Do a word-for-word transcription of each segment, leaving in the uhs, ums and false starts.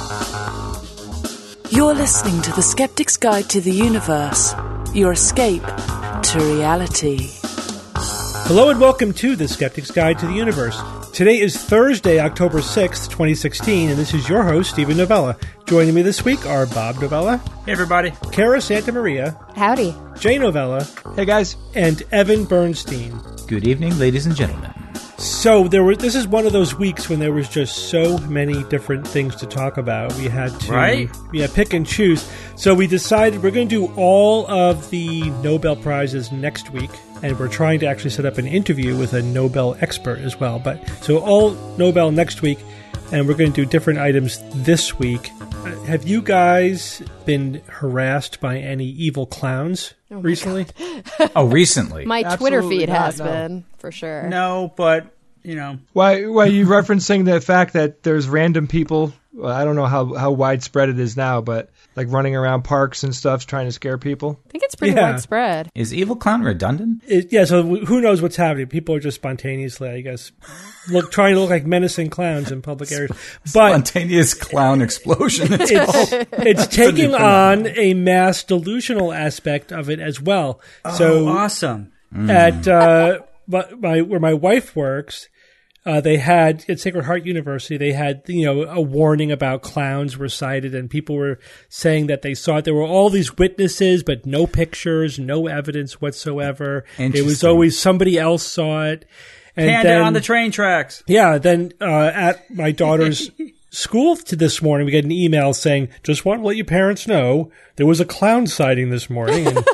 You're listening to The Skeptic's Guide to the Universe, your escape to reality. Hello and welcome to The Skeptic's Guide to the Universe. Today is Thursday, October sixth, twenty sixteen, and this is your host, Stephen Novella. Joining me this week are Bob Novella. Hey, everybody. Cara Santa Maria. Howdy. Jay Novella. Hey, guys. And Evan Bernstein. Good evening, ladies and gentlemen. So there were. This is one of those weeks when there was just so many different things to talk about. We had to right? yeah, pick and choose. So we decided we're going to do all of the Nobel Prizes next week, and we're trying to actually set up an interview with a Nobel expert as well. But so all Nobel next week, and we're going to do different items this week. Uh, have you guys been harassed by any evil clowns oh recently? Oh, recently? My Twitter Absolutely feed not, has no. been, for sure. No, but, you know. Why, why are you referencing the fact that there's random people, well, I don't know how, how widespread it is now, but like running around parks and stuff trying to scare people? I think it's pretty Yeah. widespread. Is Evil Clown redundant? It, yeah, so who knows what's happening? People are just spontaneously, I guess, look trying to look like menacing clowns in public areas. But Spontaneous clown explosion. It's it's, it's taking on a mass delusional aspect of it as well. So Oh, awesome. at uh, my, my where my wife works, uh, they had at Sacred Heart University. They had you know a warning about clowns were sighted, and people were saying that they saw it. There were all these witnesses, but no pictures, no evidence whatsoever. It was Interesting. always somebody else saw it. And Panda then, on the train tracks. yeah, then uh, at my daughter's school to this morning, we got an email saying, just want to let your parents know there was a clown sighting this morning. And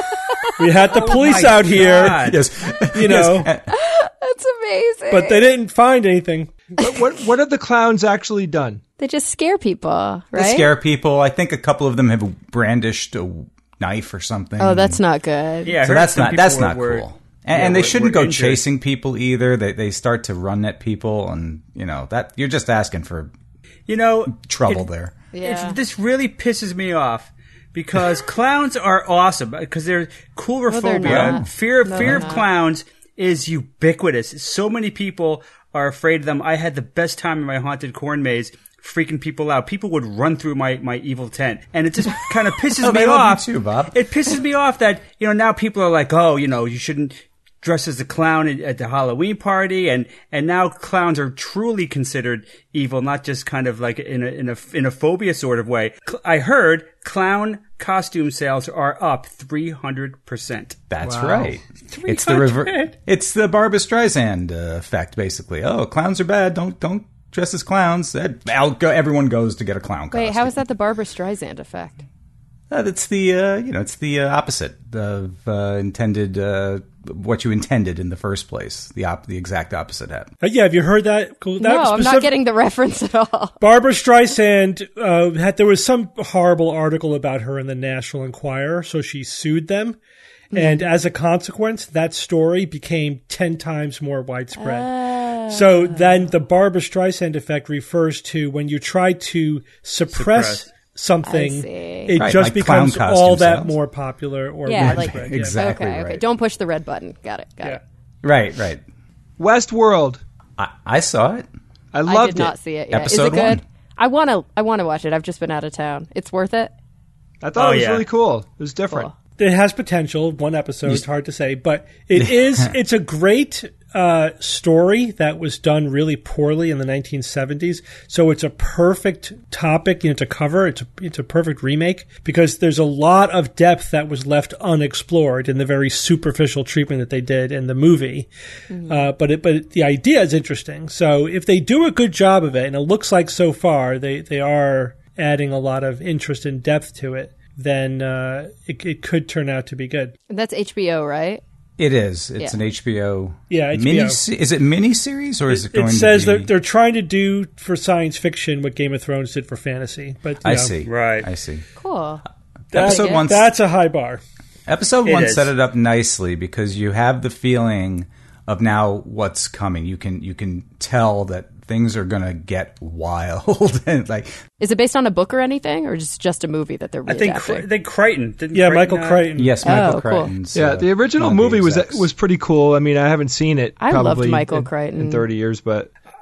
we had the police my out here, God. yes. you know, That's amazing. but they didn't find anything. What, what, what have the clowns actually done? They just scare people, right? They scare people. I think a couple of them have brandished a knife or something. Oh, that's not good. Yeah, I So heard that's some not people that's were- not were- cool. And, yeah, and they were- shouldn't were go injured. chasing people either. They they start to run at people, and you know that you're just asking for You know, trouble it- there. Yeah. It's, this really pisses me off because clowns are awesome because they're cool No, they're phobia. not. Fear of No, fear they're of not. clowns is ubiquitous. So many people are afraid of them. I had the best time in my haunted corn maze freaking people out. People would run through my, my evil tent. And it just kind of pisses Oh, me they love you off. too, Bob. It pisses me off that, you know, now people are like, oh, you know, you shouldn't dress as a clown at, at the Halloween party. And, and now clowns are truly considered evil, not just kind of like in a, in a, in a phobia sort of way. Cl- I heard clown costume sales are up three hundred percent. That's Wow. right. It's the rever- It's the Barbra Streisand uh, effect, basically. Oh, clowns are bad. Don't don't dress as clowns. That- I'll go, everyone goes to get a clown costume. Wait, how is that the Barbra Streisand effect? Uh, that's the uh, you know it's the uh, opposite of uh, intended uh, what you intended in the first place. The op- the exact opposite happened. Uh, yeah, have you heard that? That No, I'm specific- not getting the reference at all. Barbra Streisand uh, had there was some horrible article about her in the National Enquirer, so she sued them, and as a consequence, that story became ten times more widespread. So then, the Barbra Streisand effect refers to when you try to suppress, Suppress. something, I see. it Right, just like clown becomes costume all that sales. more popular or Yeah, like- widespread. yeah. Exactly okay, okay. right. Don't push the red button. Got it. Got Yeah. it. Right, right. Westworld. I, I saw it. I I loved did not it. see it yet. Episode Is it good? one. I want to. I want to watch it. I've just been out of town. It's worth it. I thought Oh, it was yeah. really cool. It was different. Cool. It has potential. One episode, it's hard to say, but it is. It's a great uh, story that was done really poorly in the nineteen seventies. So it's a perfect topic, you know, to cover. It's a, it's a perfect remake because there's a lot of depth that was left unexplored in the very superficial treatment that they did in the movie. Uh, but it, but the idea is interesting. So if they do a good job of it, and it looks like so far they they are adding a lot of interest and depth to it, then uh, it, it could turn out to be good. And that's H B O, right? It is. It's Yeah. an H B O. Yeah, H B O. Mini. Is it mini series or is it, going It says to be? that they're trying to do for science fiction what Game of Thrones did for fantasy. But you I know, see. Right. I see. Cool. that- Episode one. That's a high bar. Episode It one is. set it up nicely because you have the feeling of now what's coming. You can you can tell that things are going to get wild and like. Is it based on a book or anything, or just just a movie that they're I think readapting? I think Crichton. Didn't Yeah, Crichton, Michael uh, Crichton. Yes, Michael Oh, cool. Crichton's. Yeah, uh, the original one of the movie was execs. was pretty cool. I mean, I haven't seen it. I probably loved Michael in, Crichton. in thirty years, but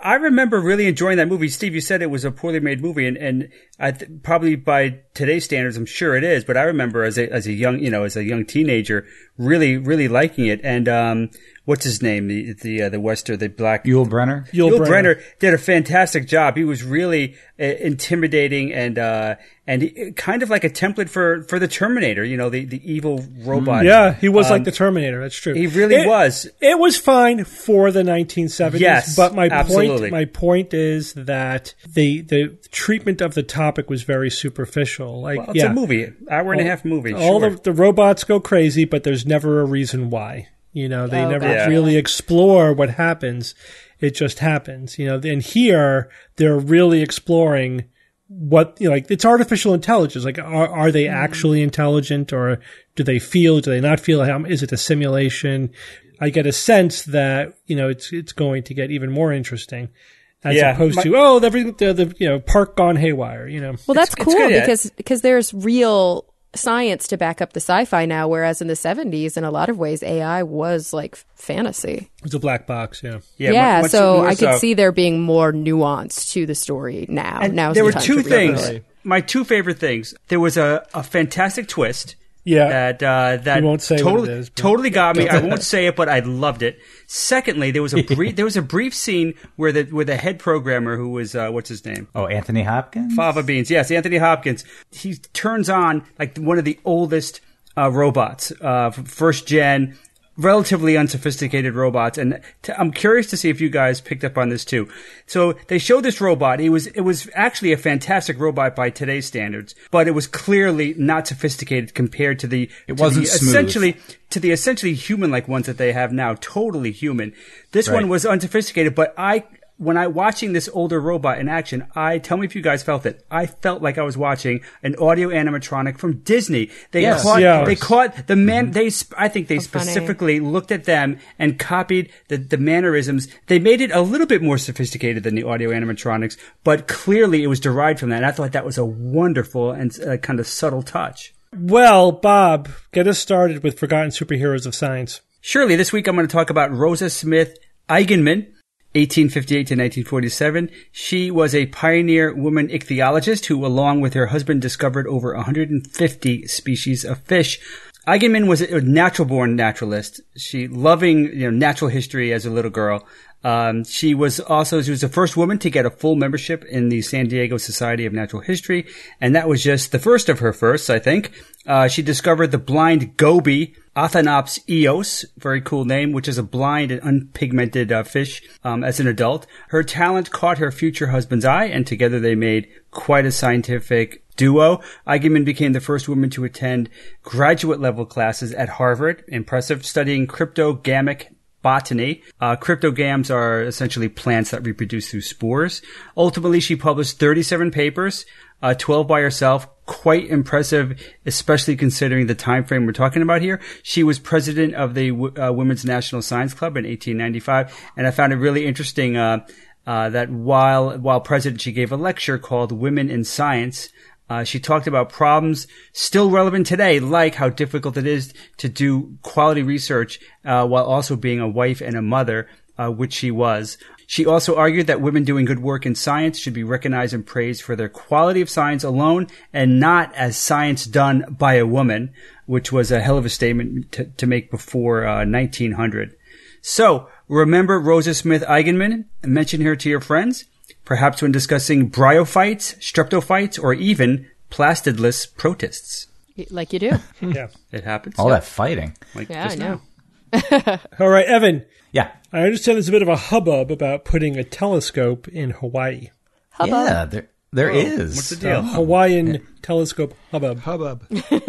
I remember really enjoying that movie. Steve, you said it was a poorly made movie, and, and I th- probably by today's standards, I'm sure it is. But I remember as a as a young, you know, as a young teenager, really, really liking it. And um, what's his name? The the uh, the Western, the black Yul Brenner. Yul, Yul Brenner. Brenner did a fantastic job. He was really uh, intimidating and uh, and he, kind of like a template for, for the Terminator. You know, the, the evil robot. Yeah, he was Um, like the Terminator. That's true. he really It- was. It was fine for the nineteen seventies. Yes, but my absolutely. point, my point is that the the treatment of the topic was very superficial. Like, Well, it's yeah, a movie, hour and a half movie. all sure. the the robots go crazy, but there's never a reason why. You know, they Oh, never gotcha. really explore what happens. It just happens. You know, and here they're really exploring what, you know, like, it's artificial intelligence. Like, are are they actually intelligent, or do they feel? Do they not feel? How, is it a simulation? I get a sense that, you know, it's it's going to get even more interesting, as Yeah, opposed my- to oh, the, the the you know park gone haywire. You know, Well, that's it's cool good, yeah. because because there's real science to back up the sci-fi now, whereas in the seventies, in a lot of ways, A I was like fantasy. it's a black box. Yeah. Yeah, much so more I could so. see there being more nuance to the story now. And Now's there the were time two to revisit things. it. My two favorite things. There was a, a fantastic twist. Yeah. That uh, that You won't say what totally it is, but- totally got me. I won't say it, but I loved it. Secondly, there was a brief there was a brief scene where the where the head programmer, who was uh, what's his name, Oh, Anthony Hopkins? Fava Beans, yes, Anthony Hopkins. He turns on like one of the oldest uh, robots, uh, first gen, relatively unsophisticated robots. And t- I'm curious to see if you guys picked up on this too. So they showed this robot. It was, it was actually a fantastic robot by today's standards, but it was clearly not sophisticated compared to the, It to wasn't the smooth. essentially, to the essentially human-like ones that they have now. Totally human. This Right. one was unsophisticated, but I, when I watching this older robot in action, I tell me if you guys felt it. I felt like I was watching an audio animatronic from Disney. They Yes. caught, Yeah. they caught the man. They, sp- I think they funny. specifically looked at them and copied the, the mannerisms. They made it a little bit more sophisticated than the audio animatronics, but clearly it was derived from that. And I thought that was a wonderful and uh, kind of subtle touch. Well, Bob, get us started with Forgotten Superheroes of Science. Surely this week I'm going to talk about Rosa Smith Eigenmann, eighteen fifty-eight to nineteen forty-seven. She was a pioneer woman ichthyologist who, along with her husband, discovered over one hundred fifty species of fish. Eigenmann was a natural-born naturalist. She loving, you know, natural history as a little girl. Um, she was also, she was the first woman to get a full membership in the San Diego Society of Natural History. And that was just the first of her firsts, I think. Uh, she discovered the blind goby, Athanops eos, very cool name, which is a blind and unpigmented uh, fish, um, as an adult. Her talent caught her future husband's eye, and together they made quite a scientific duo. Eigenmann became the first woman to attend graduate level classes at Harvard. Impressive, studying cryptogamic botany. Uh, cryptogams are essentially plants that reproduce through spores. Ultimately, she published thirty-seven papers, uh, twelve by herself. Quite impressive, especially considering the time frame we're talking about here. She was president of the uh, Women's National Science Club in eighteen ninety-five, and I found it really interesting uh, uh, that while while president, she gave a lecture called "Women in Science." Uh, she talked about problems still relevant today, like how difficult it is to do quality research uh, while also being a wife and a mother, uh, which she was. She also argued that women doing good work in science should be recognized and praised for their quality of science alone and not as science done by a woman, which was a hell of a statement to, to make before uh, nineteen hundred. So, remember Rosa Smith Eigenmann and mention her to your friends, perhaps when discussing bryophytes, streptophytes, or even plastidless protists. Like you do. Yeah. It happens. All that fighting. Like Yeah, I just know. now. All right, Evan. Yeah. I understand there's a bit of a hubbub about putting a telescope in Hawaii. Hubbub. Yeah, there, there Oh, is. what's the deal? Hawaiian telescope hubbub. Hubbub.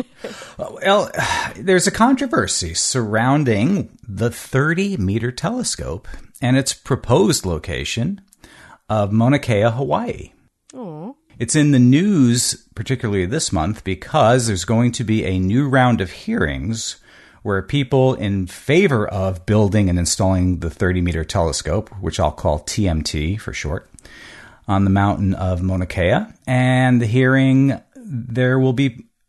Well, there's a controversy surrounding the thirty meter telescope and its proposed location of Mauna Kea, Hawaii. Aw. It's in the news, particularly this month, because there's going to be a new round of hearings where people in favor of building and installing the thirty meter telescope, which I'll call T M T for short, on the mountain of Mauna Kea. And the hearing, there will be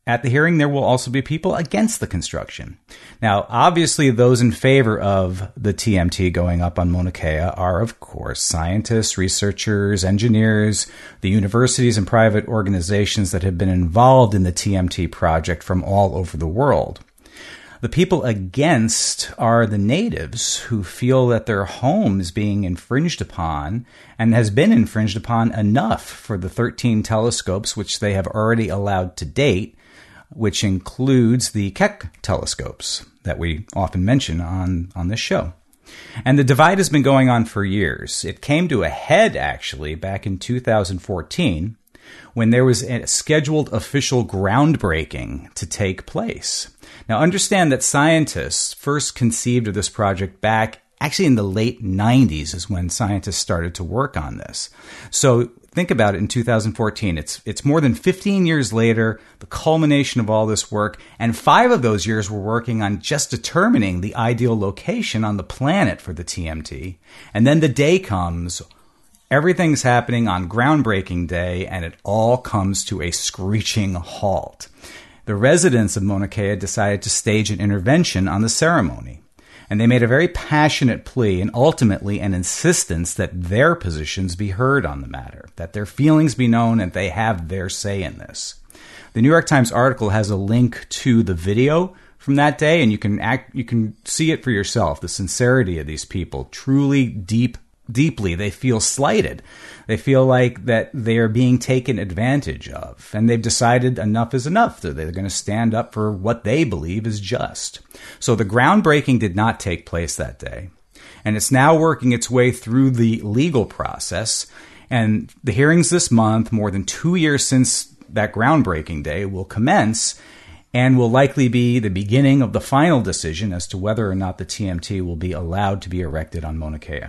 at the hearing, there will also be people against the construction. Now, obviously, those in favor of the T M T going up on Mauna Kea are, of course, scientists, researchers, engineers, the universities and private organizations that have been involved in the T M T project from all over the world. The people against are the natives who feel that their home is being infringed upon and has been infringed upon enough for the thirteen telescopes which they have already allowed to date, which includes the Keck telescopes that we often mention on, on this show. And the divide has been going on for years. It came to a head, actually, back in two thousand fourteen, when there was a scheduled official groundbreaking to take place. Now, understand that scientists first conceived of this project back actually in the late nineties is when scientists started to work on this. So think about it in two thousand fourteen. It's it's more than fifteen years later, the culmination of all this work, and five of those years were working on just determining the ideal location on the planet for the T M T. And then the day comes, everything's happening on groundbreaking day, and it all comes to a screeching halt. The residents of Mauna Kea decided to stage an intervention on the ceremony. And they made a very passionate plea and ultimately an insistence that their positions be heard on the matter, that their feelings be known and they have their say in this. The New York Times article has a link to the video from that day, and you can act, you can see it for yourself, the sincerity of these people, truly deep deeply. They feel slighted. They feel like that they are being taken advantage of. And they've decided enough is enough. They're going to stand up for what they believe is just. So the groundbreaking did not take place that day. And it's now working its way through the legal process. And the hearings this month, more than two years since that groundbreaking day, will commence and will likely be the beginning of the final decision as to whether or not the T M T will be allowed to be erected on Mauna Kea.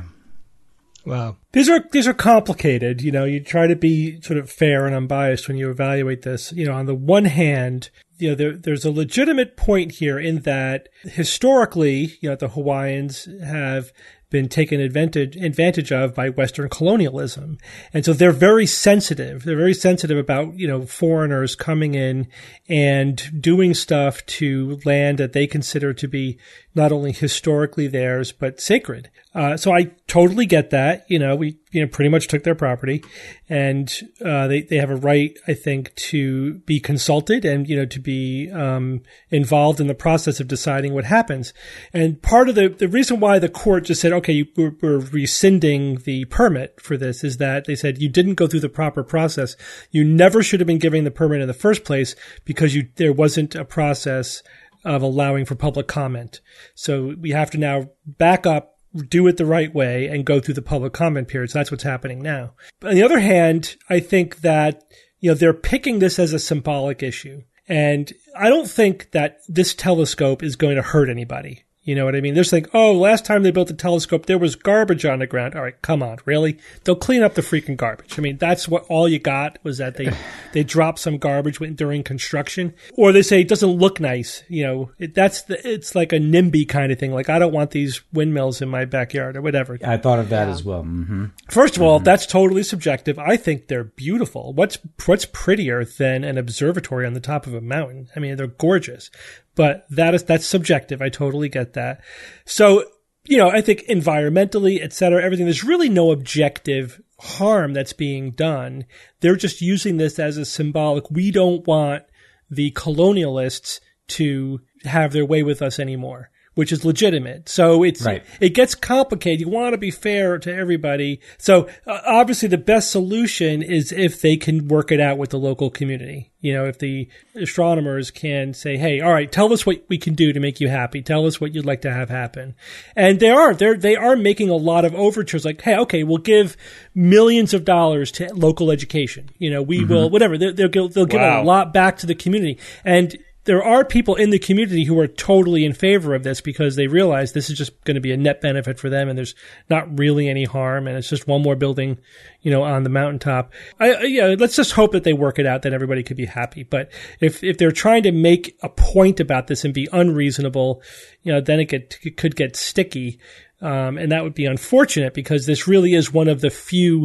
Wow. These are these are complicated. You know, you try to be sort of fair and unbiased when you evaluate this. You know, on the one hand, you know, there, there's a legitimate point here in that historically, you know, the Hawaiians have been taken advantage advantage of by Western colonialism. And so they're very sensitive. They're very sensitive about, you know, foreigners coming in and doing stuff to land that they consider to be not only historically theirs, but sacred. Uh, so I totally get that. You know, we, you know, pretty much took their property, and uh, they, they have a right, I think, to be consulted and, you know, to be um, involved in the process of deciding what happens. And part of the, the reason why the court just said, okay, we're, we're rescinding the permit for this is that they said you didn't go through the proper process. You never should have been giving the permit in the first place because you there wasn't a process of allowing for public comment. So we have to now back up, do it the right way, and go through the public comment period. So that's what's happening now. But on the other hand, I think that, you know, they're picking this as a symbolic issue. And I don't think that this telescope is going to hurt anybody. You know what I mean? They're saying, oh, last time they built the telescope, there was garbage on the ground. All right, come on, really? They'll clean up the freaking garbage. I mean, that's what all you got was that they, they dropped some garbage during construction. Or they say it doesn't look nice. You know, it, that's the, it's like a NIMBY kind of thing. Like, I don't want these windmills in my backyard or whatever. I thought of that yeah. as well. Mm-hmm. First of all, mm-hmm. that's totally subjective. I think they're beautiful. What's, what's prettier than an observatory on the top of a mountain? I mean, they're gorgeous. But that is, that's subjective. I totally get that. So, you know, I think environmentally, et cetera, everything, there's really no objective harm that's being done. They're just using this as a symbolic. We don't want the colonialists to have their way with us anymore, which is legitimate. So it's, right. it gets complicated. You want to be fair to everybody. So uh, obviously the best solution is if they can work it out with the local community. You know, if the astronomers can say, hey, all right, tell us what we can do to make you happy. Tell us what you'd like to have happen. And they are, they're, they are making a lot of overtures like, hey, okay, we'll give millions of dollars to local education. You know, we mm-hmm. will, whatever. They'll, they'll, they'll give wow. a lot back to the community. And there are people in the community who are totally in favor of this because they realize this is just going to be a net benefit for them, and there's not really any harm, and it's just one more building, you know, on the mountaintop. I, I, yeah, let's just hope that they work it out, that everybody could be happy. But if if they're trying to make a point about this and be unreasonable, you know, then it could it could get sticky, um, and that would be unfortunate because this really is one of the few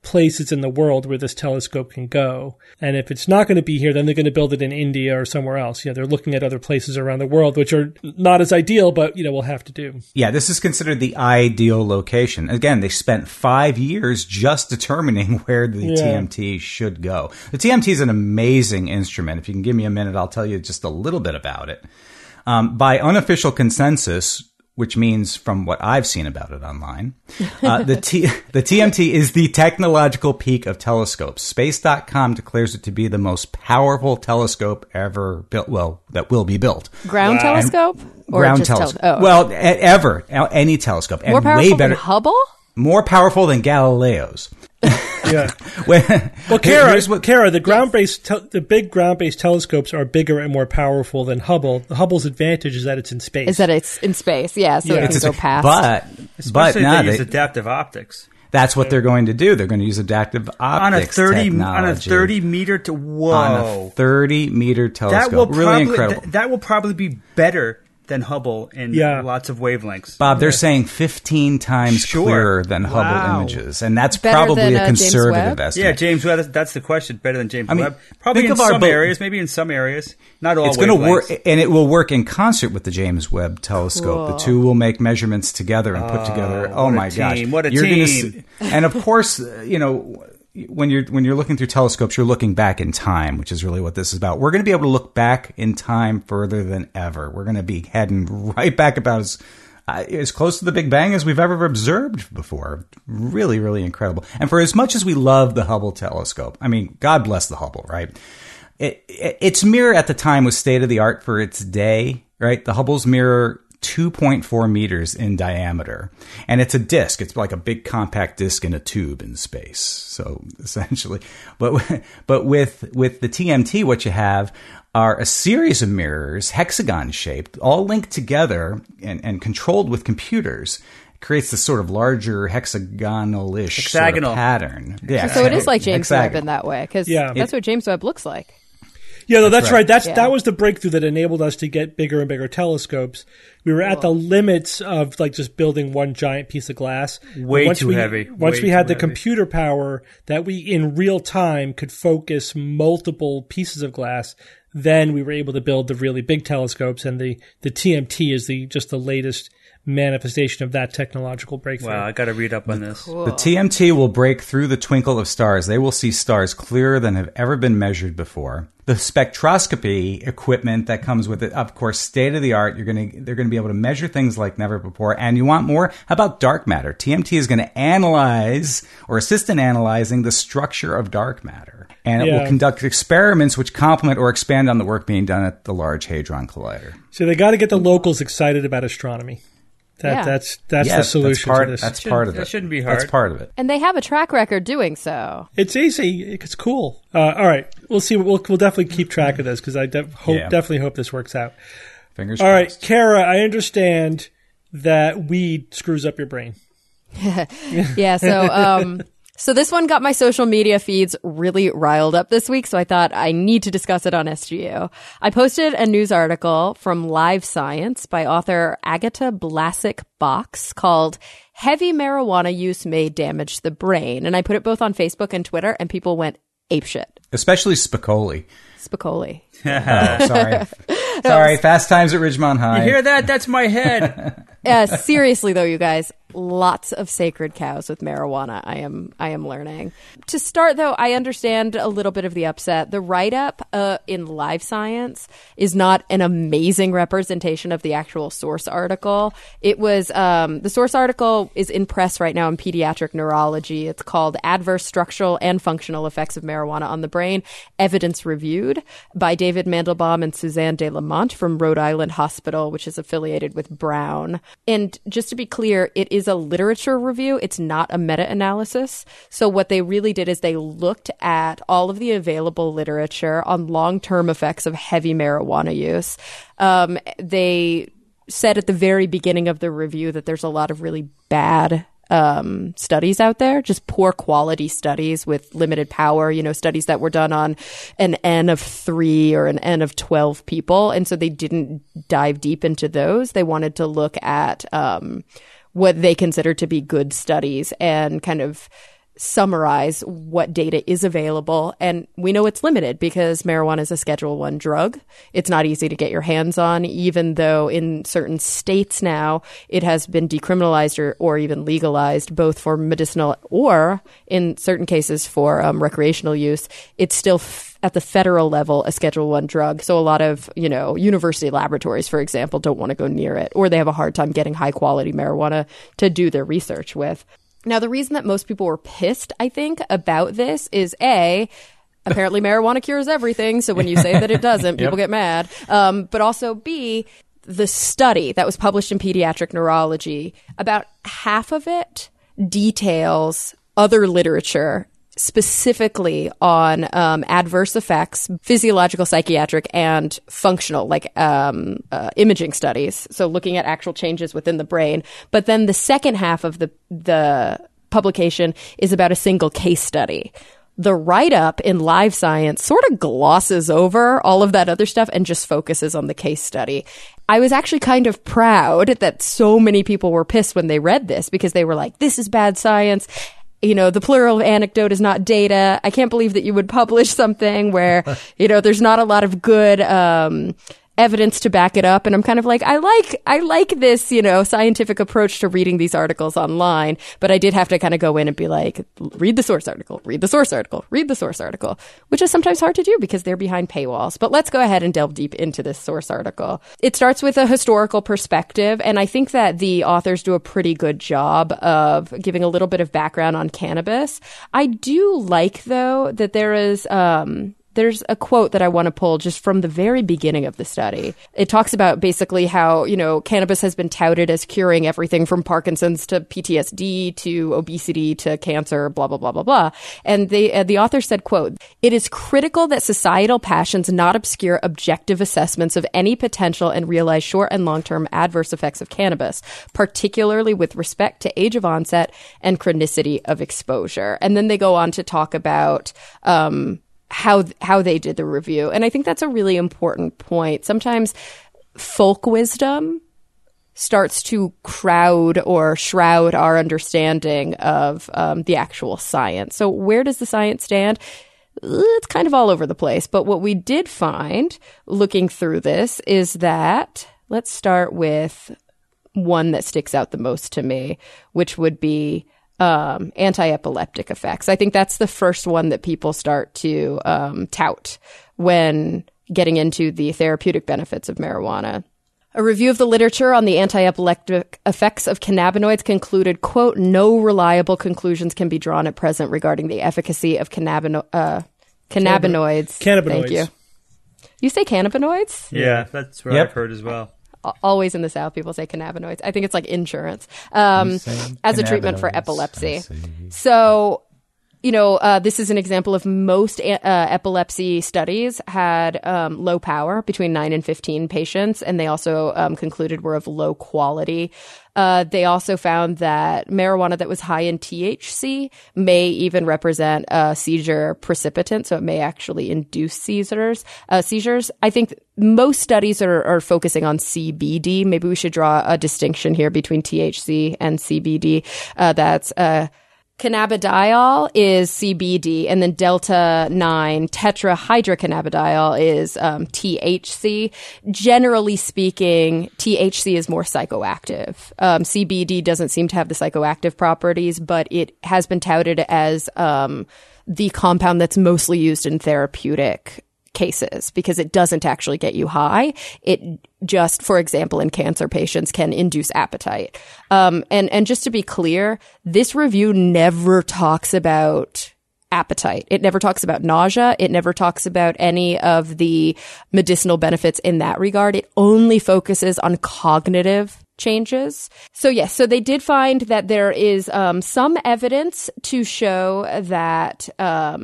places in the world where this telescope can go. And if it's not going to be here, then they're going to build it in India or somewhere else. You know, they're looking at other places around the world, which are not as ideal, but, you know, we'll have to do. Yeah, this is considered the ideal location. Again, they spent five years just determining where the Yeah. T M T should go. The T M T is an amazing instrument. If you can give me a minute, I'll tell you just a little bit about it. Um, by unofficial consensus, which means from what I've seen about it online, uh, the T, the T M T is the technological peak of telescopes. Space dot com declares it to be the most powerful telescope ever built, well, that will be built. Ground telescope? Or Ground just telescope. Tele- oh. Well, e- ever. Any telescope. More and powerful way better. than Hubble? More powerful than Galileo's. Yeah. Well, Well, Kara, here's what- Kara, the ground-based, te- the big ground-based telescopes are bigger and more powerful than Hubble. The Hubble's advantage is that it's in space. Is that it's in space? Yeah, so Yeah. it can It's go a- past. But, but Especially nah, if they use they- adaptive optics. that's what they're going to do. They're going to use adaptive On a optics thirty technology. on a thirty meter to whoa. On a thirty meter telescope. that will really probably incredible. th- that will probably be better than Hubble in Yeah. lots of wavelengths. Bob, they're saying fifteen times Sure. clearer than Hubble Wow. images, and that's Better probably than, a uh, James conservative Webb? estimate. Yeah, James Webb. that's- That's the question. Better than James I mean, Webb. Probably think in of our some bo- areas, maybe in some areas, not all. It's going to work, wavelengths. and it will work in concert with the James Webb Telescope. Cool. The two will make measurements together and put together. Oh what a my gosh! team, what a You're gonna team. see- and of course, uh, you know, when you're when you're looking through telescopes, you're looking back in time, which is really what this is about. We're going to be able to look back in time further than ever. We're going to be heading right back about as uh, as close to the Big Bang as we've ever observed before. Really, really incredible. And for as much as we love the Hubble telescope, I mean, God bless the Hubble, right? It, it, its mirror at the time was state of the art for its day, right? The Hubble's mirror, two point four meters in diameter. And it's a disc. It's like a big compact disc in a tube in space. So essentially, but, but with, with the T M T, what you have are a series of mirrors, hexagon shaped, all linked together and, and controlled with computers. It creates this sort of larger hexagonal-ish sort of Hexagonal. pattern. Yeah. So it is like James Webb Hexagonal. in that way, because Yeah. that's what James Webb looks like. Yeah, no, that's, right. right. That's Yeah. that was the breakthrough that enabled us to get bigger and bigger telescopes. We were at the limits of like just building one giant piece of glass. Way once too we, heavy. Once Way we had too the heavy. computer power that we in real time could focus multiple pieces of glass, then we were able to build the really big telescopes. And the the T M T is the just the latest manifestation of that technological breakthrough. Wow, I got to read up on this. The T M T will break through the twinkle of stars. They will see stars clearer than have ever been measured before. The spectroscopy equipment that comes with it, of course, state of the art. You're going to, they're going to be able to measure things like never before. And you want more? How about dark matter? T M T is going to analyze or assist in analyzing the structure of dark matter. And it Yeah. will conduct experiments which complement or expand on the work being done at the Large Hadron Collider. So they got to get the locals excited about astronomy. That, Yeah. That's that's Yeah, the solution that's part, to this. That's part of it. That shouldn't be That's hard. part of it. And they have a track record doing so. It's easy. It's cool. Uh, all right, we'll see. We'll we'll definitely keep track of this because I def- hope Yeah. definitely hope this works out. Fingers All right, crossed. Kara, I understand that weed screws up your brain. Yeah, so um so this one got my social media feeds really riled up this week, so I thought I need to discuss it on S G U. I posted a news article from Live Science by author Agata Blasick-Box called Heavy Marijuana Use May Damage the Brain, and I put it both on Facebook and Twitter, and people went apeshit. Especially Spicoli. Spicoli. Oh, sorry. Sorry. Fast Times at Ridgemont High. You hear that? That's my head. Uh, seriously though, you guys, lots of sacred cows with marijuana. I am, I am learning. To start though, I understand a little bit of the upset. The write-up uh, in Live Science is not an amazing representation of the actual source article. It was um, the source article is in press right now in Pediatric Neurology. It's called "Adverse Structural and Functional Effects of Marijuana on the Brain: Evidence Reviewed" by David Mandelbaum and Suzanne de Lamont from Rhode Island Hospital, which is affiliated with Brown. And just to be clear, it is a literature review. It's not a meta-analysis. So what they really did is they looked at all of the available literature on long-term effects of heavy marijuana use. Um, they said at the very beginning of the review that there's a lot of really bad um, studies out there, just poor quality studies with limited power, you know, studies that were done on an N of three or an N of twelve people. And so they didn't dive deep into those. They wanted to look at, um, what they considered to be good studies and kind of summarize what data is available. And we know it's limited because marijuana is a Schedule One drug. It's not easy to get your hands on, even though in certain states now it has been decriminalized or, or even legalized, both for medicinal or in certain cases for um, recreational use. It's still f- at the federal level a Schedule One drug. So a lot of, you know, university laboratories, for example, don't want to go near it, or they have a hard time getting high quality marijuana to do their research with. Now, the reason that most people were pissed, I think, about this is A, apparently marijuana cures everything. So when you say that it doesn't, people Yep. get mad. Um, but also B, the study that was published in Pediatric Neurology, about half of it details other literature specifically on um, adverse effects, physiological, psychiatric, and functional, like um, uh, imaging studies. So looking at actual changes within the brain. But then the second half of the the publication is about a single case study. The write-up in Live Science sort of glosses over all of that other stuff and just focuses on the case study. I was actually kind of proud that so many people were pissed when they read this because they were like, this is bad science. You know, the plural anecdote is not data. I can't believe that you would publish something where, you know, there's not a lot of good um, evidence to back it up. And I'm kind of like, I like, I like this, you know, scientific approach to reading these articles online. But I did have to kind of go in and be like, read the source article, read the source article, read the source article, which is sometimes hard to do because they're behind paywalls. But let's go ahead and delve deep into this source article. It starts with a historical perspective. And I think that the authors do a pretty good job of giving a little bit of background on cannabis. I do like, though, that there is, um, There's a quote that I want to pull just from the very beginning of the study. It talks about basically how, you know, cannabis has been touted as curing everything from Parkinson's to P T S D to obesity to cancer, blah, blah, blah, blah, blah. And they, uh, the author said, quote, "It is critical that societal passions not obscure objective assessments of any potential and realized short and long-term adverse effects of cannabis, particularly with respect to age of onset and chronicity of exposure." And then they go on to talk about, um, how how they did the review. And I think that's a really important point. Sometimes folk wisdom starts to crowd or shroud our understanding of um, the actual science. So where does the science stand? It's kind of all over the place. But what we did find looking through this is that, let's start with one that sticks out the most to me, which would be Um, anti-epileptic effects. I think that's the first one that people start to um, tout when getting into the therapeutic benefits of marijuana. A review of the literature on the anti-epileptic effects of cannabinoids concluded, quote, "No reliable conclusions can be drawn at present regarding the efficacy of cannabino- uh, cannabinoids." Cannabinoids. Thank you. You say cannabinoids? Yeah, that's what Yep. I've heard as well. Always in the South, people say cannabinoids. I think it's like insurance um, as a treatment for cannabinoids. epilepsy. I see. So, you know, uh, this is an example of most uh, epilepsy studies had um, low power, between nine and fifteen patients, and they also um, concluded were of low quality. Uh, they also found that marijuana that was high in T H C may even represent a seizure precipitant, so it may actually induce seizures. Uh, seizures. I think most studies are, are focusing on C B D. Maybe we should draw a distinction here between T H C and C B D. Uh, that's uh, cannabidiol is C B D, and then delta nine tetrahydrocannabidiol is um, T H C. Generally speaking, T H C is more psychoactive. Um, C B D doesn't seem to have the psychoactive properties, but it has been touted as um, the compound that's mostly used in therapeutic cases because it doesn't actually get you high. It just, for example, in cancer patients can induce appetite. Um, and, and just to be clear, this review never talks about appetite. It never talks about nausea. It never talks about any of the medicinal benefits in that regard. It only focuses on cognitive changes. So yes, so they did find that there is um, some evidence to show that um,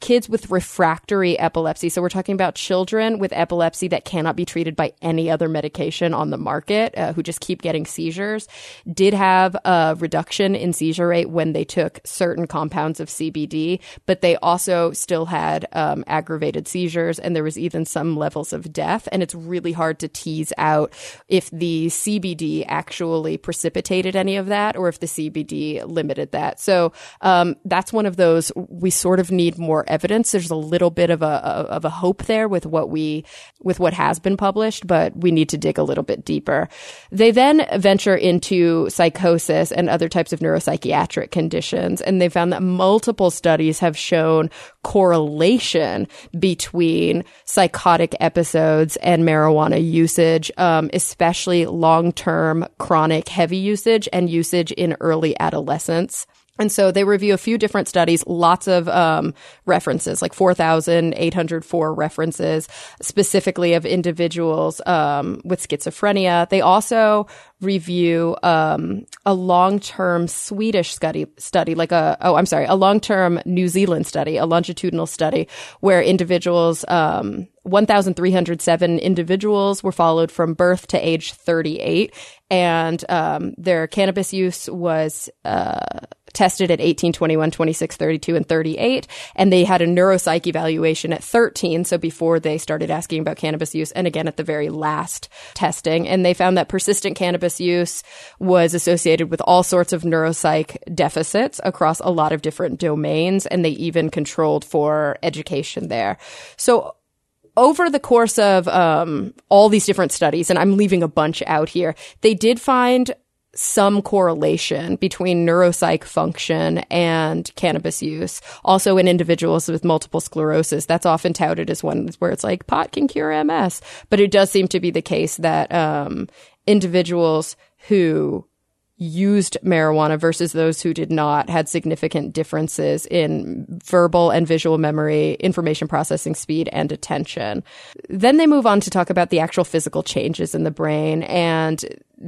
kids with refractory epilepsy. So we're talking about children with epilepsy that cannot be treated by any other medication on the market, uh, who just keep getting seizures, did have a reduction in seizure rate when they took certain compounds of C B D, but they also still had um, aggravated seizures, and there was even some levels of death. And it's really hard to tease out if the C B D actually precipitated any of that or if the C B D limited that. So um, that's one of those, we sort of need more evidence. There's a little bit of a of a hope there with what we with what has been published, but we need to dig a little bit deeper. They then venture into psychosis and other types of neuropsychiatric conditions, and they found that multiple studies have shown correlation between psychotic episodes and marijuana usage, um, especially long-term chronic heavy usage and usage in early adolescence. And so they review a few different studies, lots of um, references, like four thousand eight hundred four references, specifically of individuals um, with schizophrenia. They also review um, a long-term Swedish study, study, like a, oh, I'm sorry, a long-term New Zealand study, a longitudinal study where individuals, um, one thousand three hundred seven individuals were followed from birth to age thirty-eight, and um, their cannabis use was uh, tested at eighteen, twenty-one, twenty-six, thirty-two, and thirty-eight, and they had a neuropsych evaluation at thirteen, so before they started asking about cannabis use, and again at the very last testing, and they found that persistent cannabis use was associated with all sorts of neuropsych deficits across a lot of different domains, and they even controlled for education there. So over the course of um, all these different studies, and I'm leaving a bunch out here, they did find some correlation between neuropsych function and cannabis use. Also in individuals with multiple sclerosis, that's often touted as one where it's like pot can cure M S. But it does seem to be the case that um, individuals who used marijuana versus those who did not had significant differences in verbal and visual memory, information processing speed, and attention. Then they move on to talk about the actual physical changes in the brain, and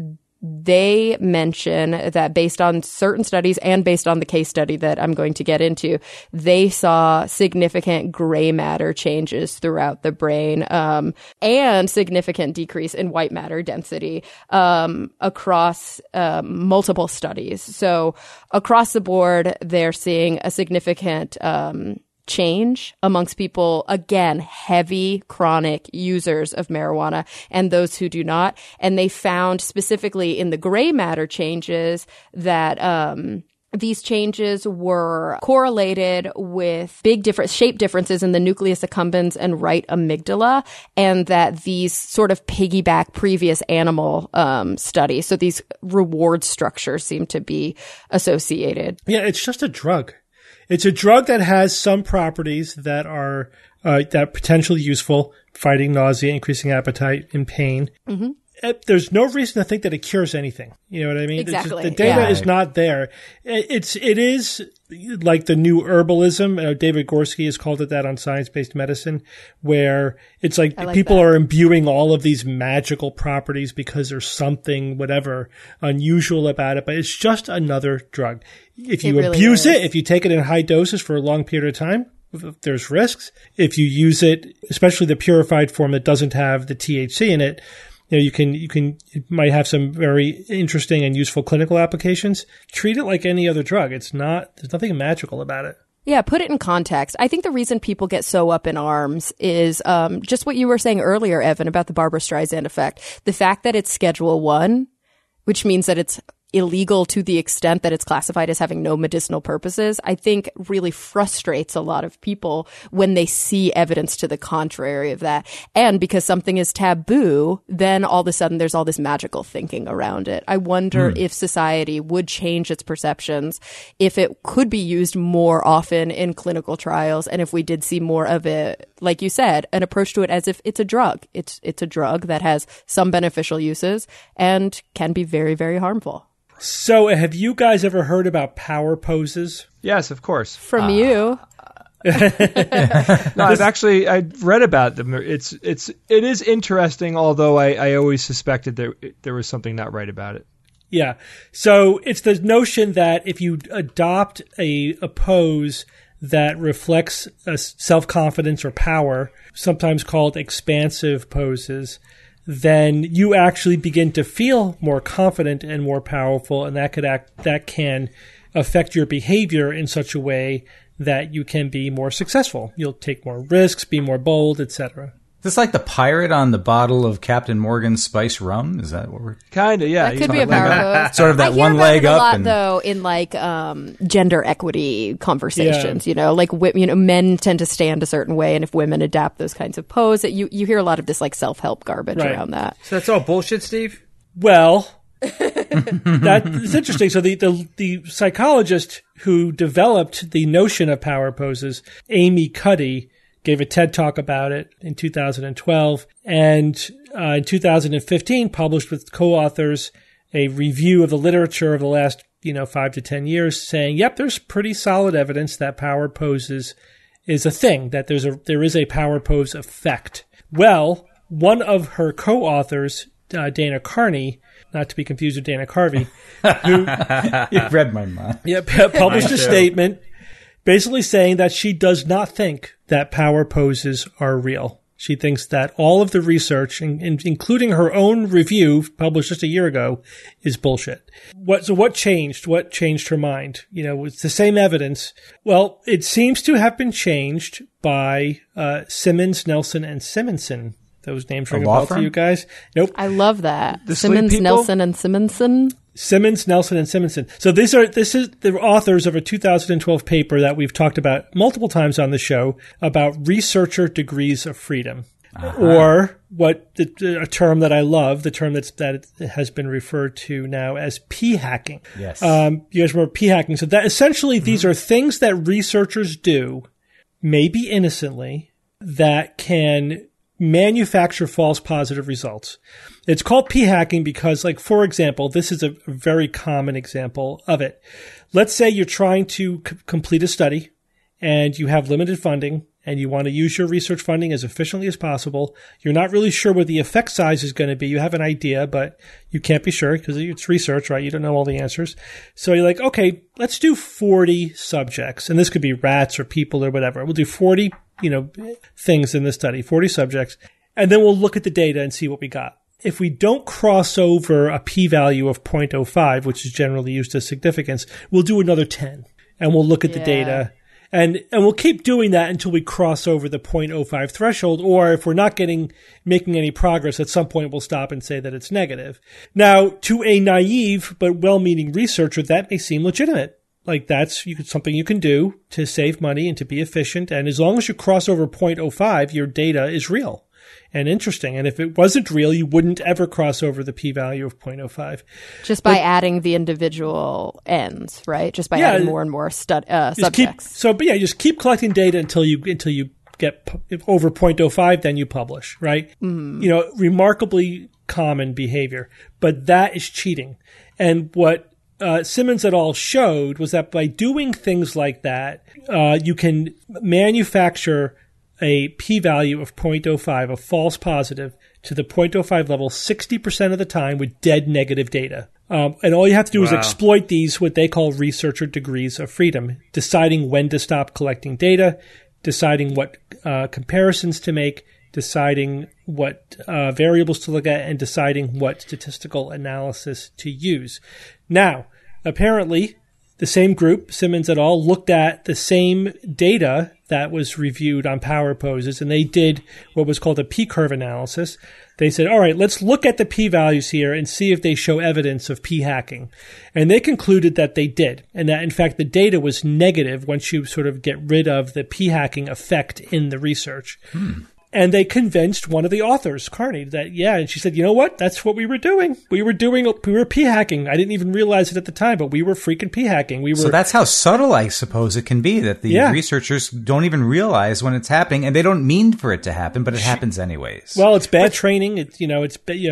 they mention that based on certain studies and based on the case study that I'm going to get into, they saw significant gray matter changes throughout the brain, um, and significant decrease in white matter density um, across um, multiple studies. So across the board, they're seeing a significant um change amongst people, again, heavy chronic users of marijuana and those who do not. And they found specifically in the gray matter changes that um these changes were correlated with big different shape differences in the nucleus accumbens and right amygdala, and that these sort of piggyback previous animal um, studies. So these reward structures seem to be associated. Yeah, it's just a drug. It's a drug that has some properties that are uh, that potentially useful, fighting nausea, increasing appetite, and pain. Mm-hmm. There's no reason to think that it cures anything. You know what I mean? Exactly. Just, the data yeah. is not there. It's it is like the new herbalism. Uh, David Gorski has called it that on Science-Based Medicine, where it's like, like people that. are imbuing all of these magical properties because there's something, whatever, unusual about it. But it's just another drug. If you it really abuse is. it, if you take it in high doses for a long period of time, there's risks. If you use it, especially the purified form that doesn't have the T H C in it, you know, you can, you can, it might have some very interesting and useful clinical applications. Treat it like any other drug. It's not, there's nothing magical about it. Yeah, put it in context. I think the reason people get so up in arms is um, just what you were saying earlier, Evan, about the Barbra Streisand effect. The fact that it's Schedule One, which means that it's illegal to the extent that it's classified as having no medicinal purposes, I think really frustrates a lot of people when they see evidence to the contrary of that. And because something is taboo, then all of a sudden there's all this magical thinking around it. I wonder mm. if society would change its perceptions if it could be used more often in clinical trials, and if we did see more of it, like you said, an approach to it as if it's a drug. It's it's a drug that has some beneficial uses and can be very, very harmful. So have you guys ever heard about power poses? Yes, of course. From uh, you. No, I've actually I read about them. It's it's it is interesting, although I, I always suspected there there was something not right about it. Yeah. So it's the notion that if you adopt a, a pose that reflects a self-confidence or power, sometimes called expansive poses, then you actually begin to feel more confident and more powerful, and that could act, that can affect your behavior in such a way that you can be more successful. You'll take more risks, be more bold, et cetera. Is this like the pirate on the bottle of Captain Morgan's spice rum? Is that what we're... Kind of, yeah. That could be a power pose. Sort of that I hear one about leg it a up. lot, and... though, in like um, gender equity conversations. Yeah. You know, like wi- you know, men tend to stand a certain way, and if women adapt those kinds of pose, you you hear a lot of this like self help garbage Right. around that. So that's all bullshit, Steve? Well, that's interesting. So the, the the psychologist who developed the notion of power poses, Amy Cuddy, gave a TED Talk about it in two thousand twelve, and uh, in two thousand fifteen published with co-authors a review of the literature of the last, you know, five to ten years, saying, "Yep, there's pretty solid evidence that power poses is a thing, that there's a there is a power pose effect." Well, one of her co-authors, uh, Dana Carney, not to be confused with Dana Carvey, who You read my mind. yeah, published a statement basically saying that she does not think that power poses are real. She thinks that all of the research, in, in, including her own review published just a year ago, is bullshit. What, so what changed? What changed her mind? You know, it's the same evidence. Well, it seems to have been changed by uh, Simmons, Nelson, and Simonson. Those names ring a law bell firm? to you guys? Nope. I love that. The sleep Simmons, people? Nelson, and Simonson. Simmons, Nelson, and Simonson. So these are this is the authors of a two thousand twelve paper that we've talked about multiple times on the show about researcher degrees of freedom, uh-huh. or what the, a term that I love, the term that's that has been referred to now as p-hacking. Yes. Um, you guys remember p-hacking? So that essentially mm-hmm. these are things that researchers do, maybe innocently, that can manufacture false positive results. It's called p-hacking because, like, for example, this is a very common example of it. Let's say you're trying to c- complete a study and you have limited funding and you want to use your research funding as efficiently as possible. You're not really sure what the effect size is going to be. You have an idea, but you can't be sure because it's research, right? You don't know all the answers. So you're like, okay, let's do forty subjects. And this could be rats or people or whatever. We'll do forty, you know, things in the study, forty subjects. And then we'll look at the data and see what we got. If we don't cross over a p-value of zero point zero five, which is generally used as significance, we'll do another ten. And we'll look at Yeah. the data. And and we'll keep doing that until we cross over the zero point zero five threshold, or if we're not getting making any progress, at some point we'll stop and say that it's negative. Now, to a naive but well-meaning researcher, that may seem legitimate. Like that's you could, something you can do to save money and to be efficient. And as long as you cross over zero point zero five, your data is real and interesting. And if it wasn't real, you wouldn't ever cross over the p-value of zero point zero five. Just by But- adding the individual ends, right? Just by Yeah, adding more and more stud, uh, Just keep, subjects. so, but yeah, just keep collecting data until you until you get pu- over zero point zero five, then you publish, right? Mm. You know, remarkably common behavior, but that is cheating. And what uh, Simmons et al. Showed was that by doing things like that, uh, you can manufacture a p-value of zero point zero five, a false positive, to the zero point zero five level sixty percent of the time with dead negative data. Um, and all you have to do Wow. is exploit these, what they call researcher degrees of freedom, deciding when to stop collecting data, deciding what uh, comparisons to make, deciding what uh, variables to look at, and deciding what statistical analysis to use. Now, apparently, the same group, Simmons et al., looked at the same data that was reviewed on power poses, and they did what was called a p-curve analysis. They said, all right, let's look at the p-values here and see if they show evidence of p-hacking. And they concluded that they did, and that, in fact, the data was negative once you sort of get rid of the p-hacking effect in the research. Hmm. And they convinced one of the authors, Carney, that, yeah, and she said, you know what? That's what we were doing. We were doing, we were p-hacking. I didn't even realize it at the time, but we were freaking p-hacking. We were. So that's how subtle I suppose it can be, that the Yeah. researchers don't even realize when it's happening, and they don't mean for it to happen, but it happens anyways. Well, it's bad training. It's, you know, it's, you know,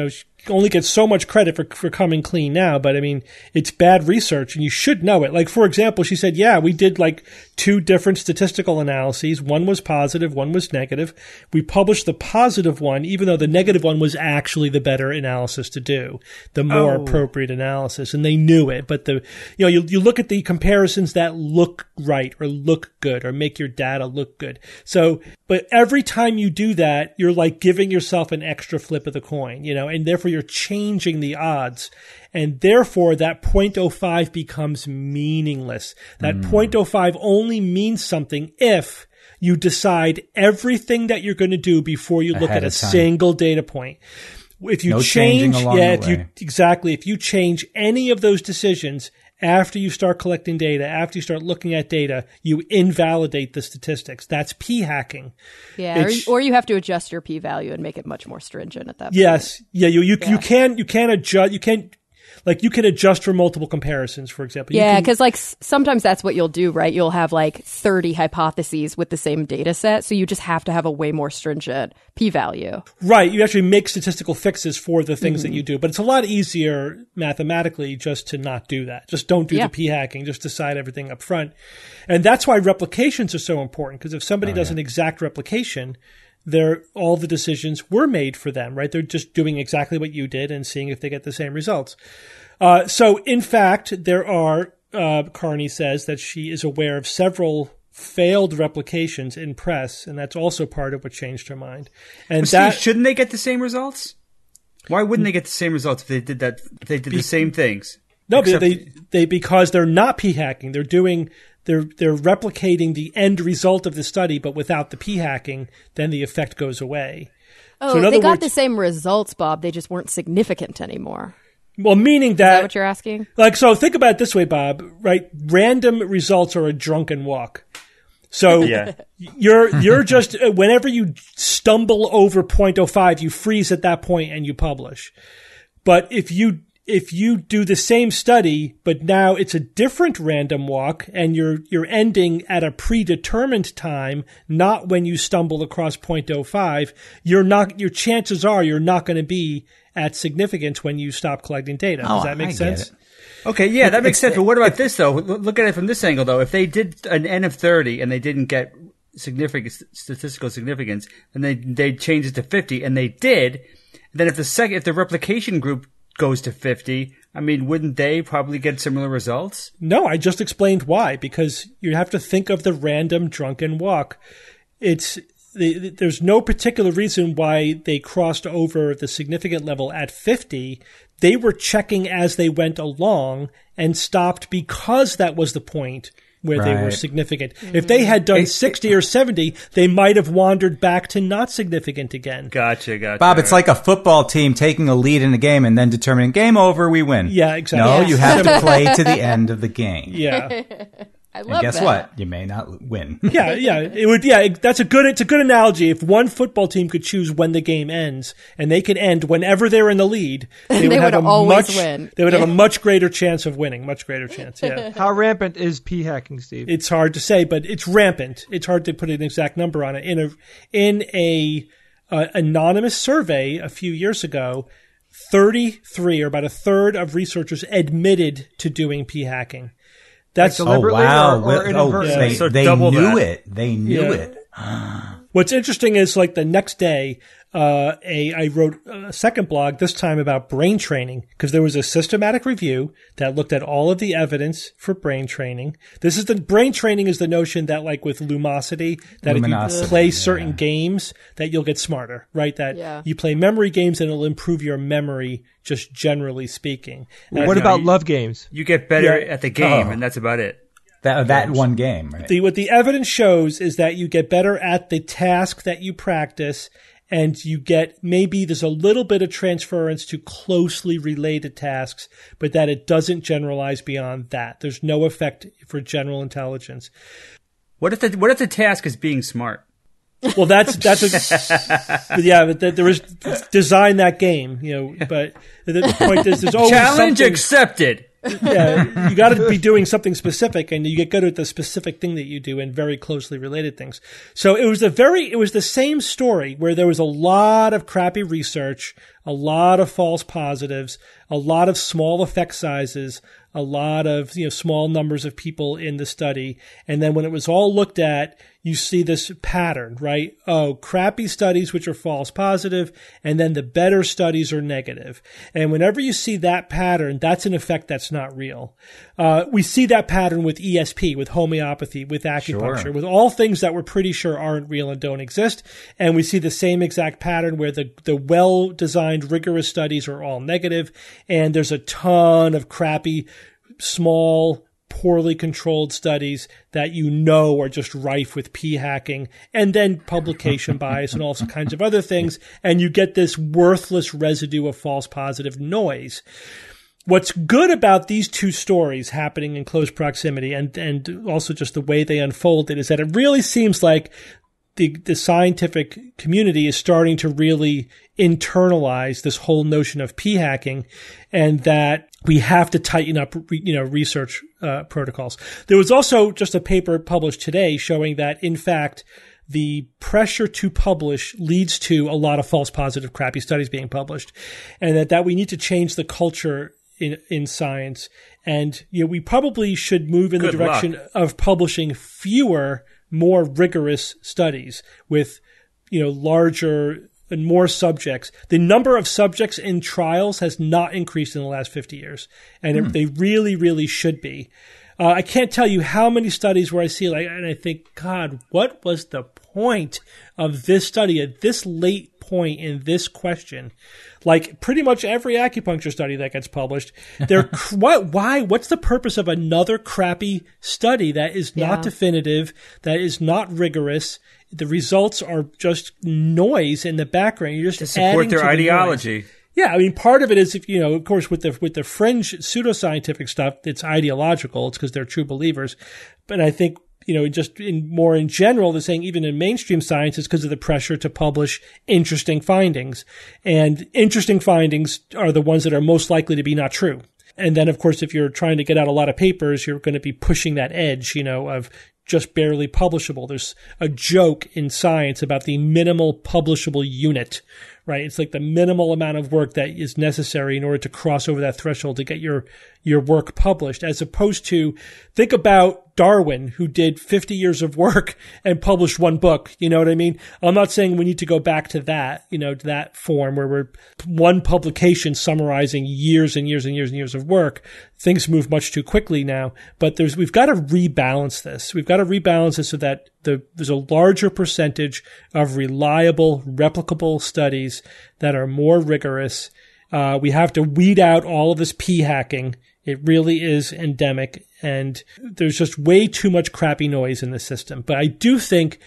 only get so much credit for, for coming clean now, but I mean, it's bad research and you should know it. Like, for example, she said, yeah, we did like two different statistical analyses. One was positive, one was negative. We published the positive one, even though the negative one was actually the better analysis to do, the more Oh. appropriate analysis. And they knew it. But the, you know, you, you look at the comparisons that look right or look good or make your data look good. So, but every time you do that, you're like giving yourself an extra flip of the coin, you know, and therefore you're changing the odds. And therefore that zero point zero five becomes meaningless. That zero point zero five only means something if you decide everything that you're going to do before you look Ahead at a of time. single data point. If you No changing change, along yeah, the if you way. exactly, if you change any of those decisions after you start collecting data, after you start looking at data, you invalidate the statistics. That's p-hacking. Yeah, or, It's- or you have to adjust your p-value and make it much more stringent at that point. Yes, yeah, you you Yeah. you can you can adjust you can like you can adjust for multiple comparisons, for example. You Yeah, can- because like s- sometimes that's what you'll do, right? You'll have like thirty hypotheses with the same data set, so you just have to have a way more stringent p-value. right, you actually make statistical fixes for the things Mm-hmm. that you do, but it's a lot easier mathematically just to not do that. Just don't do Yeah. the p-hacking. Just decide everything up front, and that's why replications are so important. Because if somebody Oh, does an exact replication, they're all the decisions were made for them, right? They're just doing exactly what you did and seeing if they get the same results. Uh, so, in fact, there are. Uh, Carney says that she is aware of several failed replications in press, and that's also part of what changed her mind. And But that Steve, shouldn't they get the same results? Why wouldn't they get the same results if they did that? If they did the same things? no, Except- they they because they're not p-hacking. They're doing they're they're replicating the end result of the study, but without the p-hacking, then the effect goes away. Oh, So in they other got words- the same results, Bob. They just weren't significant anymore. Well, meaning Is that that, what you're asking? like, so think about it this way, Bob. Right, random results are a drunken walk. So Yeah. you're you're just uh, whenever you stumble over zero point zero five, you freeze at that point and you publish. But if you if you do the same study, but now it's a different random walk and you're you're ending at a predetermined time, not when you stumble across zero point zero five, you're not your chances are you're not going to be at significance when you stop collecting data. Does Oh, that make I get sense? it. Okay, yeah, that makes sense. But what about this though? L- Look at it from this angle though. If they did an N of thirty and they didn't get significant statistical significance, and they they changed it to fifty, and they did, then if the second if the replication group goes to fifty, I mean, wouldn't they probably get similar results? No, I just explained why. Because you have to think of the random drunken walk. It's the, there's no particular reason why they crossed over the significant level at fifty. They were checking as they went along and stopped because that was the point where they were Right. significant. If they had done sixty or seventy, they might have wandered back to not significant again. Gotcha, gotcha. Bob, it's like a football team taking a lead in a game and then determining game over, we win. Yeah, exactly. No, Yeah. you have to play to the end of the game. Yeah. I love And guess that. what? You may not win. Yeah, yeah, it would. Yeah, it- that's a good. It's a good analogy. If one football team could choose when the game ends, and they could end whenever they're in the lead, they, They would have would a always much. win. They would have a Yeah. much greater chance of winning. Much greater chance. Yeah, How rampant is p hacking, Steve? it's hard to say, but it's rampant. It's hard to put an exact number on it. In a in a uh, anonymous survey a few years ago, thirty-three or about a third of researchers admitted to doing p hacking. That's Like Oh, Deliberately wow. or- or Well, oh, inadvertently? they So they double knew that. it. They knew Yeah. it. What's interesting is like the next day, uh, a I wrote a second blog, this time about brain training, because there was a systematic review that looked at all of the evidence for brain training. This is the brain training is the notion that like with Lumosity, that if Luminosity, you play yeah. certain games, that you'll get smarter, right? That Yeah. you play memory games and it'll improve your memory, just generally speaking. And What no, about you- love games? You get better Yeah. at the game, Oh. and that's about it. That that one game, right? The, what the evidence shows is that you get better at the task that you practice, and you get maybe there's a little bit of transference to closely related tasks, but that it doesn't generalize beyond that. There's no effect for general intelligence. What if the what if the task is being smart? Well, that's that's a yeah, but that there is design that game, you know. But the, the point is, there's always Challenge something- accepted. yeah, you got to be doing something specific, and you get good at the specific thing that you do and very closely related things. So it was a very, it was the same story where there was a lot of crappy research, a lot of false positives, a lot of small effect sizes, a lot of, you know, small numbers of people in the study. And then when it was all looked at, you see this pattern, right? Oh, crappy studies, which are false positive, and then the better studies are negative. And whenever you see that pattern, that's an effect that's not real. Uh, we see that pattern with E S P, with homeopathy, with acupuncture, Sure. with all things that we're pretty sure aren't real and don't exist. And we see the same exact pattern where the, the well-designed, rigorous studies are all negative, and there's a ton of crappy, small, poorly controlled studies that you know are just rife with p-hacking and then publication bias and all kinds of other things, and you get this worthless residue of false positive noise. What's good about these two stories happening in close proximity and, and also just the way they unfolded is that it really seems like the, the scientific community is starting to really internalize this whole notion of p-hacking, and that we have to tighten up, you know, research uh, protocols. There was also just a paper published today showing that, in fact, the pressure to publish leads to a lot of false positive, crappy studies being published, and that, that we need to change the culture in in science. And, you know, we probably should move in Good the direction luck. of publishing fewer, more rigorous studies with, you know, larger and more subjects. The number of subjects in trials has not increased in the last fifty years, and Hmm. it, they really, really should be. Uh, I can't tell you how many studies where I see like, and I think, God, what was the point of this study at this late point in this question? Like pretty much every acupuncture study that gets published, they're what? Why? What's the purpose of another crappy study that is not Yeah. definitive, that is not rigorous? The results are just noise in the background. You're just To support adding their to the ideology. noise. Yeah, I mean, part of it is, if you know, of course, with the with the fringe pseudoscientific stuff, it's ideological. It's because they're true believers. But I think, you know, just in more in general, they're saying even in mainstream science, it's because of the pressure to publish interesting findings, and interesting findings are the ones that are most likely to be not true. And then, of course, if you're trying to get out a lot of papers, you're going to be pushing that edge, you know, of just barely publishable. There's a joke in science about the minimal publishable unit, right? It's like the minimal amount of work that is necessary in order to cross over that threshold to get your, your work published, as opposed to think about Darwin, who did fifty years of work and published one book. You know what I mean? I'm not saying we need to go back to that, you know, to that form where we're one publication summarizing years and years and years and years of work. Things move much too quickly now, but there's, we've got to rebalance this. We've got to rebalance this so that the, there's a larger percentage of reliable, replicable studies that are more rigorous. Uh, we have to weed out all of this p-hacking. It really is endemic, and there's just way too much crappy noise in the system. But I do think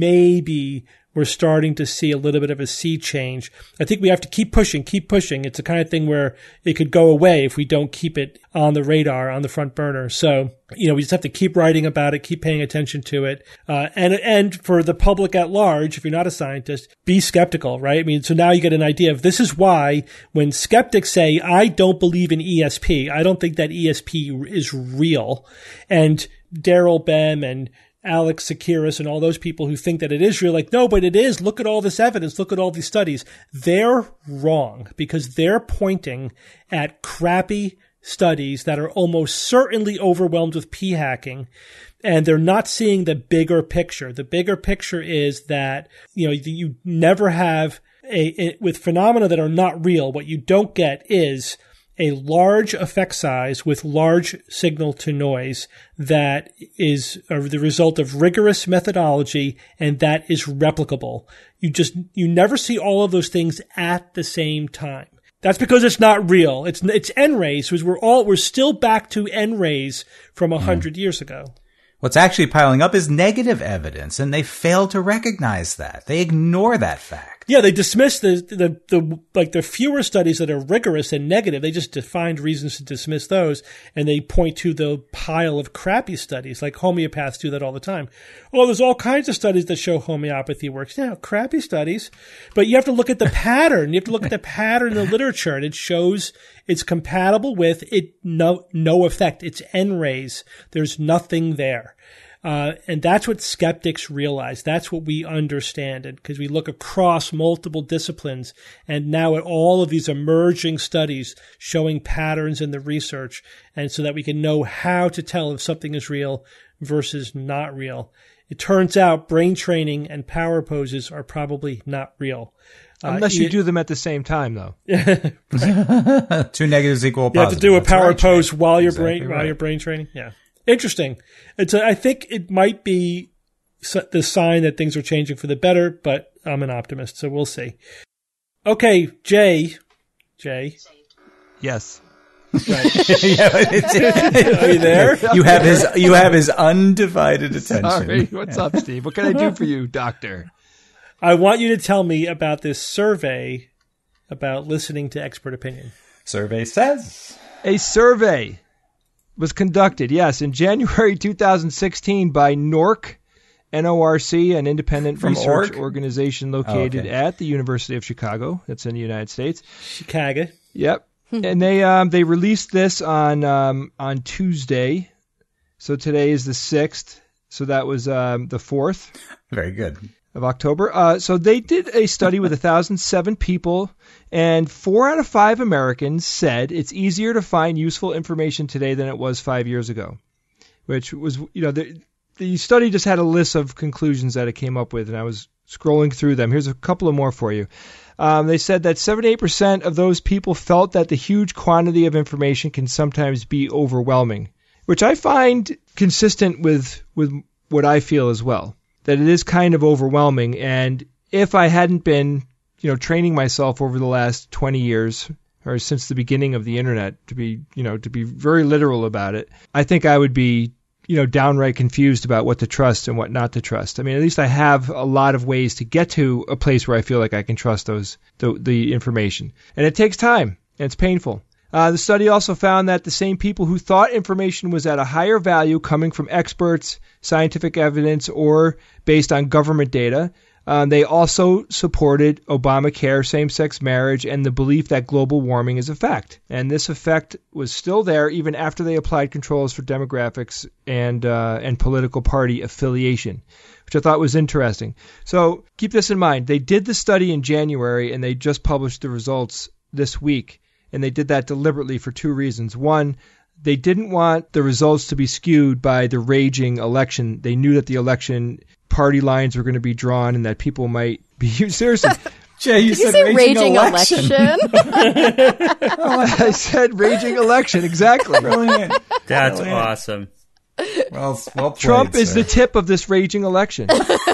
maybe we're starting to see a little bit of a sea change. I think we have to keep pushing, keep pushing. It's the kind of thing where it could go away if we don't keep it on the radar, on the front burner. So, you know, we just have to keep writing about it, keep paying attention to it. Uh, and, and for the public at large, if you're not a scientist, be skeptical, right? I mean, so now you get an idea of this is why when skeptics say, I don't believe in E S P, I don't think that E S P is real. And Daryl Bem and Alex Tsakiris and all those people who think that it is real, like, no, but it is. Look at all this evidence. Look at all these studies. They're wrong because they're pointing at crappy studies that are almost certainly overwhelmed with p-hacking, and they're not seeing the bigger picture. The bigger picture is that, you know, you never have a, a with phenomena that are not real. What you don't get is a large effect size with large signal to noise that is the result of rigorous methodology and that is replicable. You just, you never see all of those things at the same time. That's because it's not real. It's, it's N-rays, because we're all, we're still back to N-rays from a hundred mm. years ago. What's actually piling up is negative evidence, and they fail to recognize that. They ignore that fact. Yeah, they dismiss the, the, the, like the fewer studies that are rigorous and negative. They just find reasons to dismiss those, and they point to the pile of crappy studies, like homeopaths do that all the time. Oh, there's all kinds of studies that show homeopathy works. Yeah, crappy studies. But you have to look at the pattern. You have to look at the pattern in the literature, and it shows it's compatible with it, no, no effect. It's N-rays. There's nothing there. Uh, and that's what skeptics realize. That's what we understand. And because we look across multiple disciplines and now at all of these emerging studies showing patterns in the research, and so that we can know how to tell if something is real versus not real. It turns out brain training and power poses are probably not real. Unless uh, you do them at the same time, though. Two negatives equal a positive. You have to do a That's power right, pose Jay. while you're Exactly brain right. while you're brain training. Yeah, interesting. It's a, I think it might be the sign that things are changing for the better, but I'm an optimist, so we'll see. Okay, Jay, Jay. Yes. Right. Yeah, it's- Are you there? you have his you have his undivided attention. Sorry. What's up, Steve? What can I do for you, doctor? I want you to tell me about this survey about listening to expert opinion. Survey says. A survey was conducted, yes, in January two thousand sixteen by NORC, N O R C, an independent From research org? organization located Oh, okay. at the University of Chicago. That's in the United States. Chicago. Yep. And they um, they released this on um, on Tuesday. So today is the sixth. So that was um, the fourth Very good. of October. Uh, so they did a study with one thousand seven people, and four out of five Americans said it's easier to find useful information today than it was five years ago, which was, you know, the, the study just had a list of conclusions that it came up with, and I was scrolling through them. Here's a couple of more for you. Um, they said that seventy-eight percent of those people felt that the huge quantity of information can sometimes be overwhelming, which I find consistent with, with what I feel as well, that it is kind of overwhelming. And if I hadn't been, you know, training myself over the last twenty years or since the beginning of the internet to be, you know, to be very literal about it, I think I would be, you know, downright confused about what to trust and what not to trust. I mean, at least I have a lot of ways to get to a place where I feel like I can trust those the, the information. And it takes time, and it's painful. Uh, the study also found that the same people who thought information was at a higher value coming from experts, scientific evidence, or based on government data, um, they also supported Obamacare, same-sex marriage, and the belief that global warming is a fact. And this effect was still there even after they applied controls for demographics and uh, and political party affiliation, which I thought was interesting. So keep this in mind. They did the study in January, and they just published the results this week. And they did that deliberately for two reasons. One, they didn't want the results to be skewed by the raging election. They knew that the election party lines were going to be drawn and that people might be seriously. Jay, you Did you said say raging, raging election. election? Oh, I said raging election, exactly. Brilliant. That's Brilliant. awesome. Well, well played, Trump is sir. the tip of this raging election.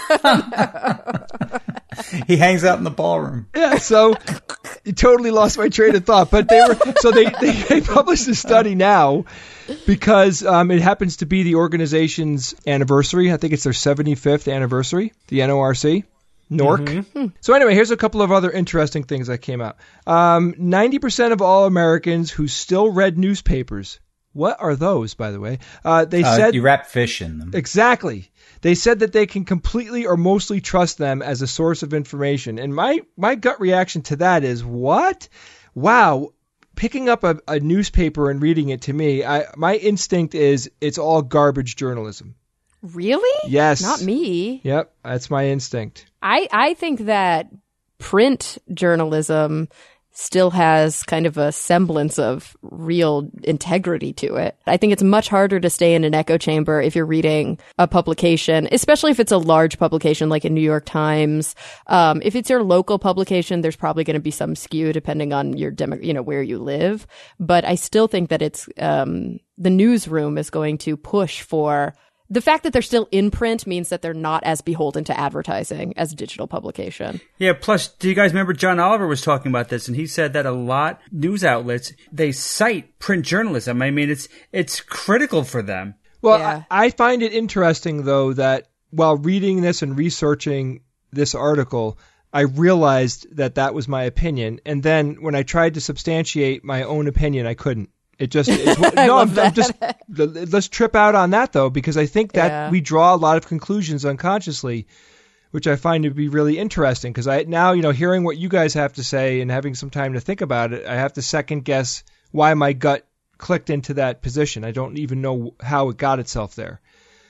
He hangs out in the ballroom. Yeah, so you totally lost my train of thought. But they were so they, they, they published a study now because um, it happens to be the organization's anniversary. I think it's their seventy-fifth anniversary, the N O R C. NORC. Mm-hmm. So anyway, here's a couple of other interesting things that came out. Um, ninety percent of all Americans who still read newspapers. What are those, by the way? Uh, they Uh, said you wrap fish in them. Exactly. They said that they can completely or mostly trust them as a source of information. And my, my gut reaction to that is, what? Wow. Picking up a, a newspaper and reading it, to me, I, my instinct is it's all garbage journalism. Really? Yes. Not me. Yep, that's my instinct. I, I think that print journalism still has kind of a semblance of real integrity to it. I think it's much harder to stay in an echo chamber if you're reading a publication, especially if it's a large publication like a New York Times. Um, if it's your local publication, there's probably going to be some skew depending on your demo, you know, where you live. But I still think that it's um, the newsroom is going to push for. The fact that they're still in print means that they're not as beholden to advertising as a digital publication. Yeah, plus, do you guys remember John Oliver was talking about this, and he said that a lot news outlets, they cite print journalism. I mean, it's it's critical for them. Well, Yeah. I, I find it interesting, though, that while reading this and researching this article, I realized that that was my opinion. And then when I tried to substantiate my own opinion, I couldn't. It just it's, no. I'm, I'm just let's trip out on that though, because I think that Yeah. we draw a lot of conclusions unconsciously, which I find to be really interesting. Because I now you know hearing what you guys have to say and having some time to think about it, I have to second guess why my gut clicked into that position. I don't even know how it got itself there.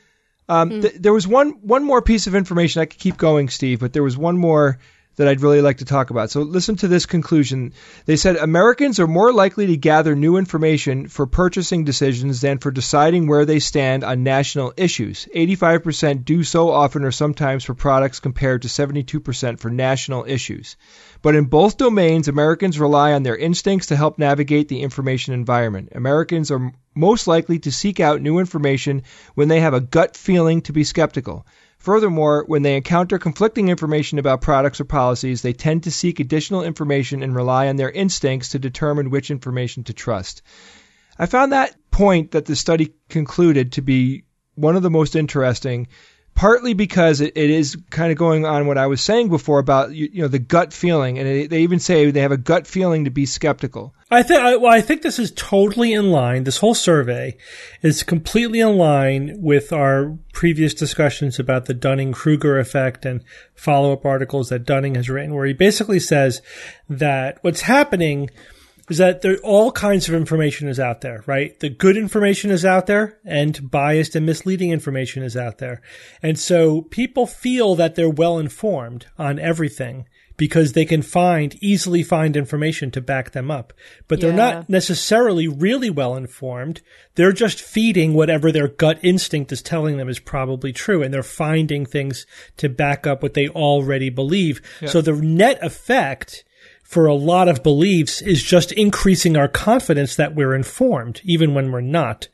Um, mm. th- there was one one more piece of information. I could keep going, Steve, but there was one more that I'd really like to talk about. So listen to this conclusion. They said Americans are more likely to gather new information for purchasing decisions than for deciding where they stand on national issues. eighty-five percent do so often or sometimes for products compared to seventy-two percent for national issues. But in both domains, Americans rely on their instincts to help navigate the information environment. Americans are most likely to seek out new information when they have a gut feeling to be skeptical. Furthermore, when they encounter conflicting information about products or policies, they tend to seek additional information and rely on their instincts to determine which information to trust. I found that point that the study concluded to be one of the most interesting, partly because it, it is kind of going on what I was saying before about you, you know the gut feeling, and it, they even say they have a gut feeling to be skeptical. I think well, I think this is totally in line. This whole survey is completely in line with our previous discussions about the Dunning-Kruger effect and follow-up articles that Dunning has written, where he basically says that what's happening is that there all kinds of information is out there, right? The good information is out there and biased and misleading information is out there. And so people feel that they're well informed on everything because they can find, easily find information to back them up. But they're Yeah. not necessarily really well informed. They're just feeding whatever their gut instinct is telling them is probably true. And they're finding things to back up what they already believe. Yeah. So the net effect for a lot of beliefs is just increasing our confidence that we're informed, even when we're not.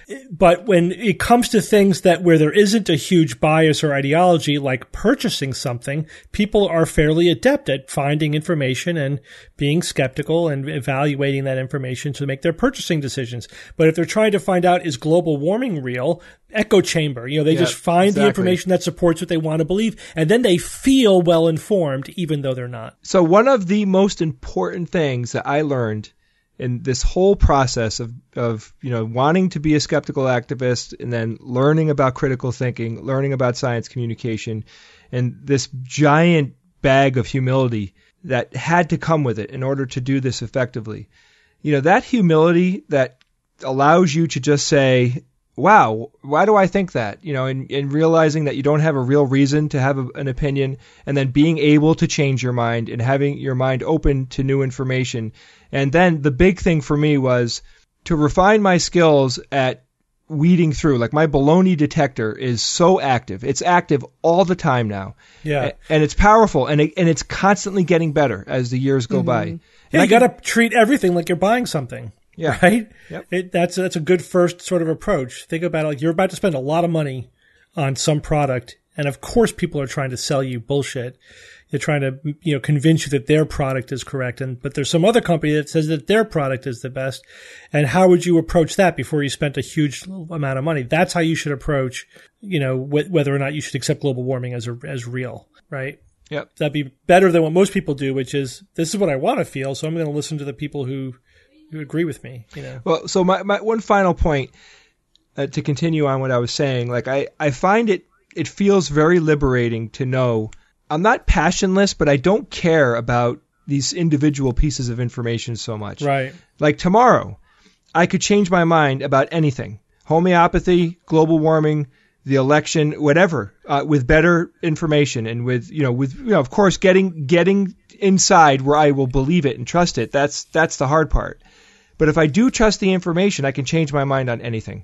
But when it comes to things that where there isn't a huge bias or ideology, like purchasing something, people are fairly adept at finding information and being skeptical and evaluating that information to make their purchasing decisions. But if they're trying to find out, is global warming real? Echo chamber. You know, they Yeah, just find exactly. the information that supports what they want to believe, and then they feel well informed, even though they're not. So one of the most important things that I learned in this whole process of, of, you know, wanting to be a skeptical activist and then learning about critical thinking, learning about science communication, and this giant bag of humility that had to come with it in order to do this effectively. You know, that humility that allows you to just say, wow, why do I think that? You know, and, and realizing that you don't have a real reason to have a, an opinion, and then being able to change your mind and having your mind open to new information. And then the big thing for me was to refine my skills at weeding through. Like my baloney detector is so active. It's active all the time now. Yeah. And it's powerful, and it, and it's constantly getting better as the years go Mm-hmm. by. Yeah, I you got to treat everything like you're buying something. Yeah. Right? Yep. It, that's, that's a good first sort of approach. Think about it like you're about to spend a lot of money on some product, and of course people are trying to sell you bullshit. They're trying to, you know, convince you that their product is correct, and but there's some other company that says that their product is the best. And how would you approach that before you spent a huge amount of money? That's how you should approach, you know, wh- whether or not you should accept global warming as a, as real, right? Yep. That'd be better than what most people do, which is this is what I want to feel, so I'm going to listen to the people who who agree with me. You know. Well, so my, my one final point uh, to continue on what I was saying, like I, I find it it feels very liberating to know I'm not passionless, but I don't care about these individual pieces of information so much. Right. Like tomorrow, I could change my mind about anything. Homeopathy, global warming, the election, whatever, uh, with better information and with, you know, with, you know, of course, getting getting inside where I will believe it and trust it. That's that's the hard part. But if I do trust the information, I can change my mind on anything.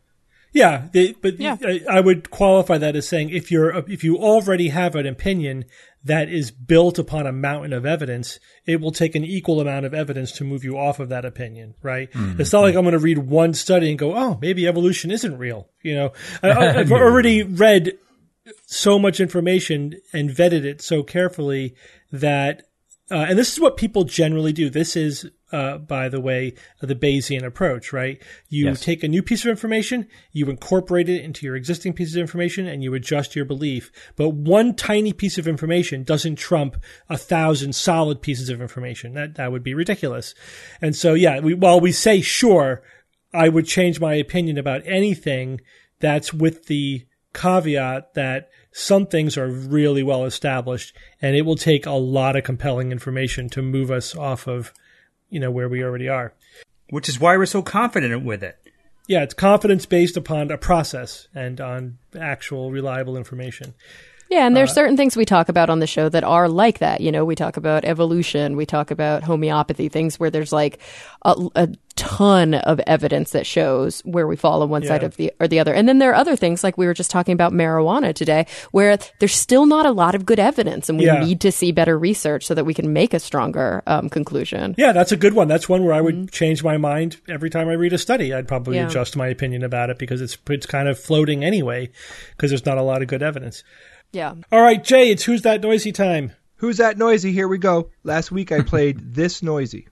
Yeah, they, but Yeah. I, I would qualify that as saying if you're if you already have an opinion that is built upon a mountain of evidence, it will take an equal amount of evidence to move you off of that opinion, right? Mm-hmm. It's not like I'm going to read one study and go, oh, maybe evolution isn't real. You know, I, I've already read so much information and vetted it so carefully that, uh, and this is what people generally do. This is, uh, by the way, the Bayesian approach, right? You Yes. take a new piece of information, you incorporate it into your existing pieces of information, and you adjust your belief. But one tiny piece of information doesn't trump a thousand solid pieces of information. That, that would be ridiculous. And so, yeah, we, while we say, sure, I would change my opinion about anything, that's with the caveat that some things are really well established, and it will take a lot of compelling information to move us off of, you know, where we already are. Which is why we're so confident with it. Yeah, it's confidence based upon a process and on actual reliable information. Yeah, and there's uh, certain things we talk about on the show that are like that. You know, we talk about evolution, we talk about homeopathy, things where there's like a, a ton of evidence that shows where we fall on one yeah. side of the or the other. And then there are other things like we were just talking about marijuana today, where there's still not a lot of good evidence, and we yeah. need to see better research so that we can make a stronger um, conclusion. Yeah, that's a good one. That's one where I would mm-hmm. change my mind every time I read a study. I'd probably yeah. adjust my opinion about it because it's it's kind of floating anyway because there's not a lot of good evidence. Yeah. All right, Jay, it's Who's That Noisy time. Who's That Noisy? Here we go. Last week I played This Noisy.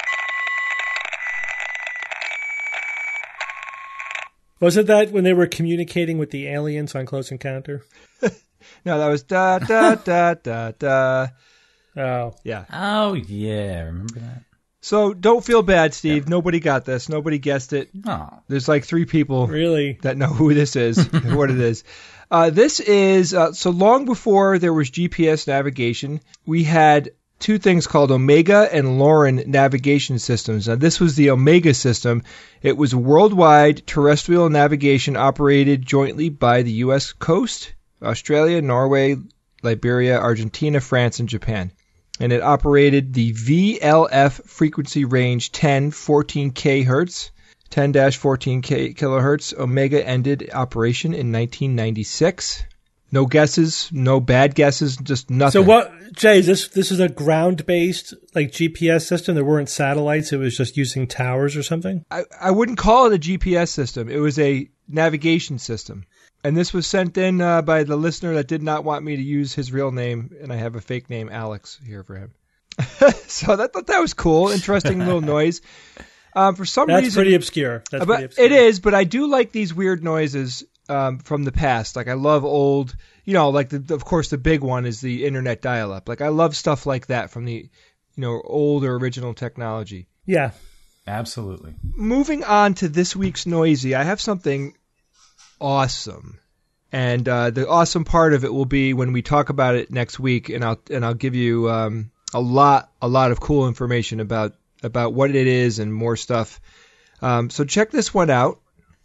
Was it that when they were communicating with the aliens on Close Encounter? No, that was da, da, da, da, da. Oh. Yeah. Oh, yeah. Remember that? So don't feel bad, Steve. Yeah. Nobody got this. Nobody guessed it. Oh. There's like three people really that know who this is, what it is. Uh, this is, uh, so long before there was G P S navigation, we had two things called Omega and Lauren navigation systems. Now, this was the Omega system. It was worldwide terrestrial navigation operated jointly by the U S coast, Australia, Norway, Liberia, Argentina, France, and Japan. And it operated the V L F frequency range ten, fourteen kilohertz. ten to fourteen kilohertz. Omega ended operation in nineteen ninety-six. No guesses, no bad guesses, just nothing. So what, Jay, is this, this is a ground-based like G P S system? There weren't satellites, it was just using towers or something? I, I wouldn't call it a G P S system. It was a navigation system. And this was sent in uh, by the listener that did not want me to use his real name, and I have a fake name, Alex, here for him. So I thought that was cool, interesting little noise. Um, for some That's reason, pretty obscure. That's but pretty obscure. It is, but I do like these weird noises um, from the past. Like I love old, you know, like the, of course the big one is the internet dial-up. Like I love stuff like that from the, you know, old or original technology. Yeah, absolutely. Moving on to this week's Noisy, I have something awesome, and uh, the awesome part of it will be when we talk about it next week, and I'll and I'll give you um, a lot a lot of cool information about. about what it is and more stuff. Um, so check this one out.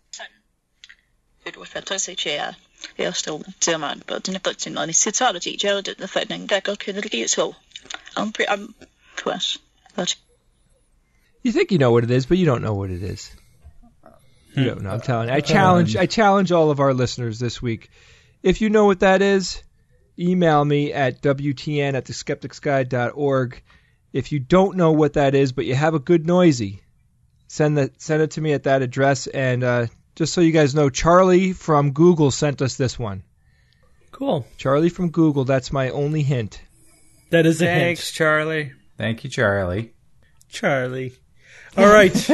You think you know what it is, but you don't know what it is. You don't know. I'm telling you. I challenge, I challenge all of our listeners this week. If you know what that is, email me at W T N at the skeptics guide dot org. If you don't know what that is, but you have a good noisy, send that send it to me at that address. And uh, just so you guys know, Charlie from Google sent us this one. Cool. Charlie from Google. That's my only hint. That is a Thanks, hint. Thanks, Charlie. Thank you, Charlie. Charlie. All right. you,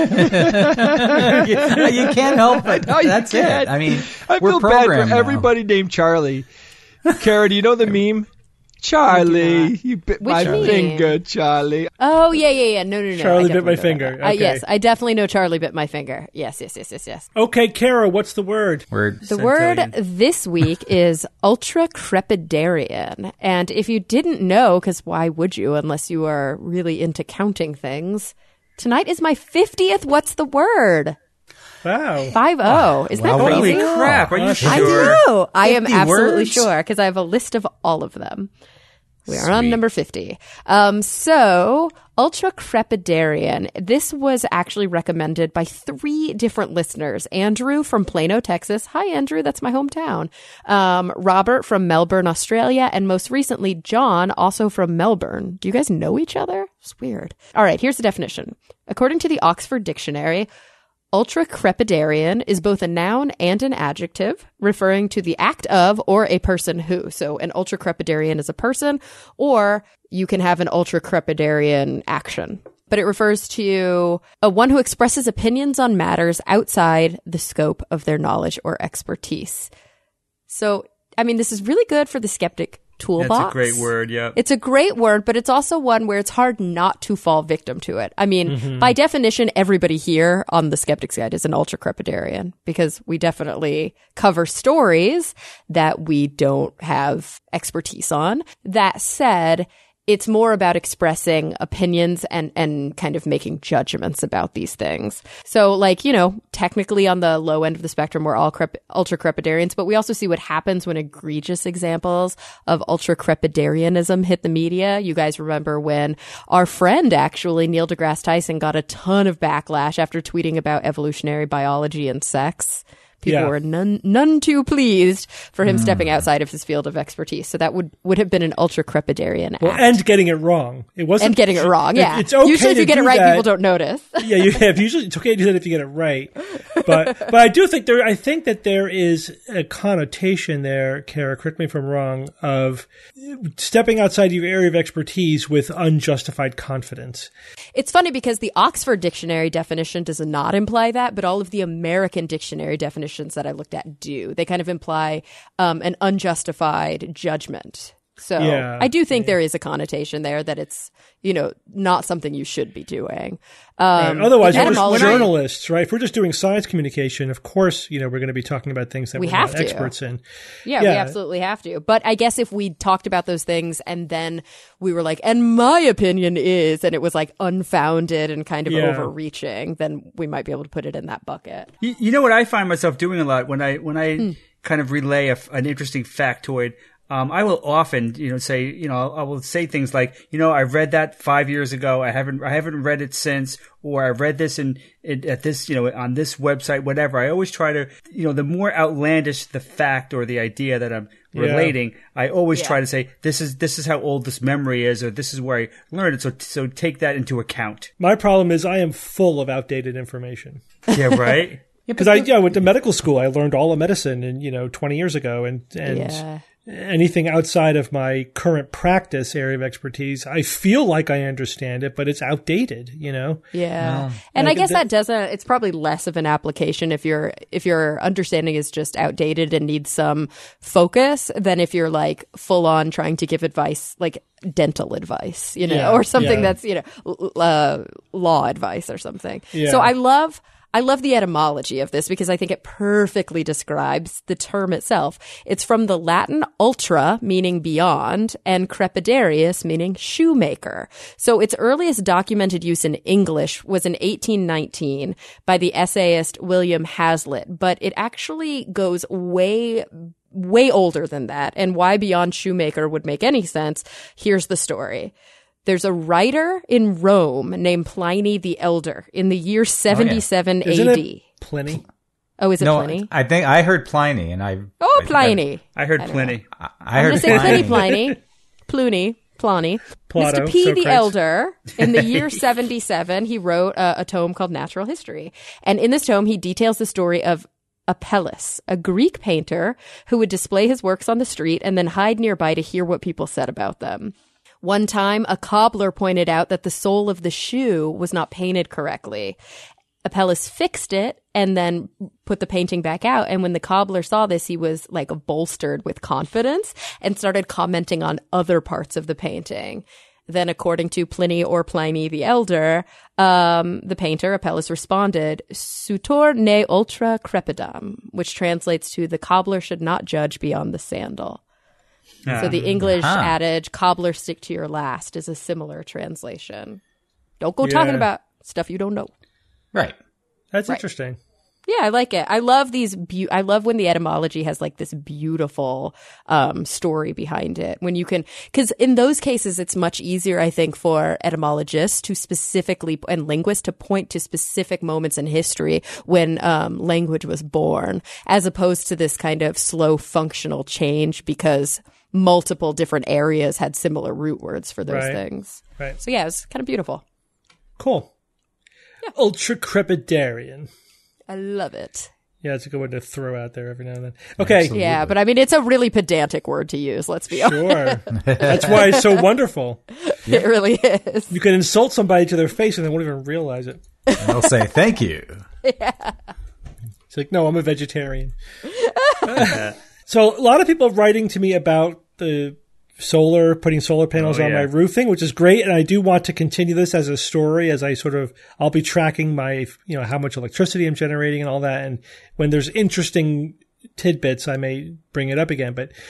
you can't help it. No, That's can't. it. I mean, I we're feel programmed bad for now. everybody named Charlie. Kara, do you know the meme? Charlie, you bit Which my meme? finger, Charlie. Oh, yeah, yeah, yeah. No, no, no. Charlie I bit my definitely know finger. that. Uh, Okay. yes, I definitely know Charlie bit my finger. Yes, yes, yes, yes, yes. Okay, Kara, what's the word? Word. The word this week is ultracrepidarian. And if you didn't know, because why would you unless you are really into counting things, tonight is my fiftieth What's the Word? Wow. Five oh. Isn't Wow. that crazy? Holy crap. Are you I sure? I do. I am fifty absolutely words? sure because I have a list of all of them. We are on Sweet. number fifty. Um, so, ultracrepidarian. This was actually recommended by three different listeners. Andrew from Plano, Texas. Hi, Andrew. That's my hometown. Um, Robert from Melbourne, Australia. And most recently, John, also from Melbourne. Do you guys know each other? It's weird. All right, here's the definition. According to the Oxford Dictionary, ultracrepidarian is both a noun and an adjective, referring to the act of or a person who. So an ultracrepidarian is a person, or you can have an ultracrepidarian action. But it refers to a one who expresses opinions on matters outside the scope of their knowledge or expertise. So, I mean, this is really good for the skeptic toolbox. That's a great word, yeah. It's a great word, but it's also one where it's hard not to fall victim to it. I mean, mm-hmm. by definition, everybody here on the Skeptic's Guide is an ultracrepidarian because we definitely cover stories that we don't have expertise on. That said, it's more about expressing opinions and, and kind of making judgments about these things. So, like, you know, technically on the low end of the spectrum, we're all crep- ultra-crepidarians, but we also see what happens when egregious examples of ultra-crepidarianism hit the media. You guys remember when our friend, actually, Neil deGrasse Tyson, got a ton of backlash after tweeting about evolutionary biology and sex. People Yeah. were none none too pleased for him mm. stepping outside of his field of expertise. So that would, would have been an ultra-crepidarian well, act. And getting it wrong. It wasn't And getting it wrong, yeah. It, it's okay usually if to you get do it right, that. people don't notice. yeah, you have. Usually it's okay to do that if you get it right. But but I do think there, I think that there is a connotation there, Kara, correct me if I'm wrong, of stepping outside your area of expertise with unjustified confidence. It's funny because the Oxford Dictionary definition does not imply that, but all of the American dictionary definitions that I looked at do. They kind of imply um, an unjustified judgment. So yeah, I do think yeah. there is a connotation there that it's, you know, not something you should be doing. Right. Um, Otherwise, we're etymology- just journalists, right? If we're just doing science communication, of course, you know, we're going to be talking about things that We we're have not to. experts in. Yeah, Yeah. we absolutely have to. But I guess if we talked about those things and then we were like, and my opinion is, and it was like unfounded and kind of Yeah. overreaching, then we might be able to put it in that bucket. You, you know what I find myself doing a lot when I when I Mm. kind of relay a, an interesting factoid. Um, I will often, you know, say, you know, I will say things like, you know, I read that five years ago. I haven't, I haven't read it since, or I read this in, in at this, you know, on this website, whatever. I always try to, you know, the more outlandish the fact or the idea that I'm Yeah. relating, I always Yeah. try to say, this is, this is how old this memory is, or this is where I learned it. So, so take that into account. My problem is I am full of outdated information. Yeah, right. Because I, yeah, I went to medical school. I learned all of medicine, and you know, twenty years ago, and and Yeah. anything outside of my current practice area of expertise, I feel like I understand it, but it's outdated. You know. Yeah. And like I guess that- that doesn't, it's probably less of an application if your if your understanding is just outdated and needs some focus than if you're like full on trying to give advice, like dental advice, you know, Yeah, or something yeah. that's, you know, l- uh, law advice or something. Yeah. So I love I love the etymology of this because I think it perfectly describes the term itself. It's from the Latin ultra, meaning beyond, and crepidarius, meaning shoemaker. So its earliest documented use in English was in eighteen nineteen by the essayist William Hazlitt, but it actually goes way way older than that. And why beyond shoemaker would make any sense, here's the story. There's a writer in Rome named Pliny the Elder in the year seventy-seven Isn't A D. it Pliny? Oh, is it No, Pliny? I think I heard Pliny, and I. Oh, I think Pliny. I heard I don't plenty. I, I I'm heard going to say Pliny, Pliny. Pliny. Pliny, Pliny. Plato, Mister P. the Socrates. Elder, in the year seventy-seven, he wrote a, a tome called Natural History. And in this tome, he details the story of Apelles, a Greek painter who would display his works on the street and then hide nearby to hear what people said about them. One time, a cobbler pointed out that the sole of the shoe was not painted correctly. Apelles fixed it and then put the painting back out. And when the cobbler saw this, he was like bolstered with confidence and started commenting on other parts of the painting. Then, according to Pliny or Pliny the Elder, um, the painter, Apelles, responded, Sutor ne ultra crepidam, which translates to the cobbler should not judge beyond the sandal. So the English Uh-huh. adage, cobbler stick to your last, is a similar translation. Don't go Yeah. talking about stuff you don't know. Right. That's Right. interesting. Yeah, I like it. I love these. Be- I love when the etymology has like this beautiful um, story behind it. When you can, because in those cases, it's much easier, I think, for etymologists to specifically and linguists to point to specific moments in history when um, language was born, as opposed to this kind of slow functional change because multiple different areas had similar root words for those Right. things. Right. So yeah, it was kind of beautiful. Cool. Ultra crepidarian. I love it. Yeah, it's a good one to throw out there every now and then. Okay. Absolutely. Yeah, but I mean, it's a really pedantic word to use. Let's be honest. Sure. That's why it's so wonderful. It really is. You can insult somebody to their face and they won't even realize it. And they'll say thank you. It's like, no, I'm a vegetarian. So a lot of people writing to me about the solar, putting solar panels Oh, on yeah. my roofing, which is great. And I do want to continue this as a story as I sort of, I'll be tracking my, you know, how much electricity I'm generating and all that. And when there's interesting tidbits, I may bring it up again. But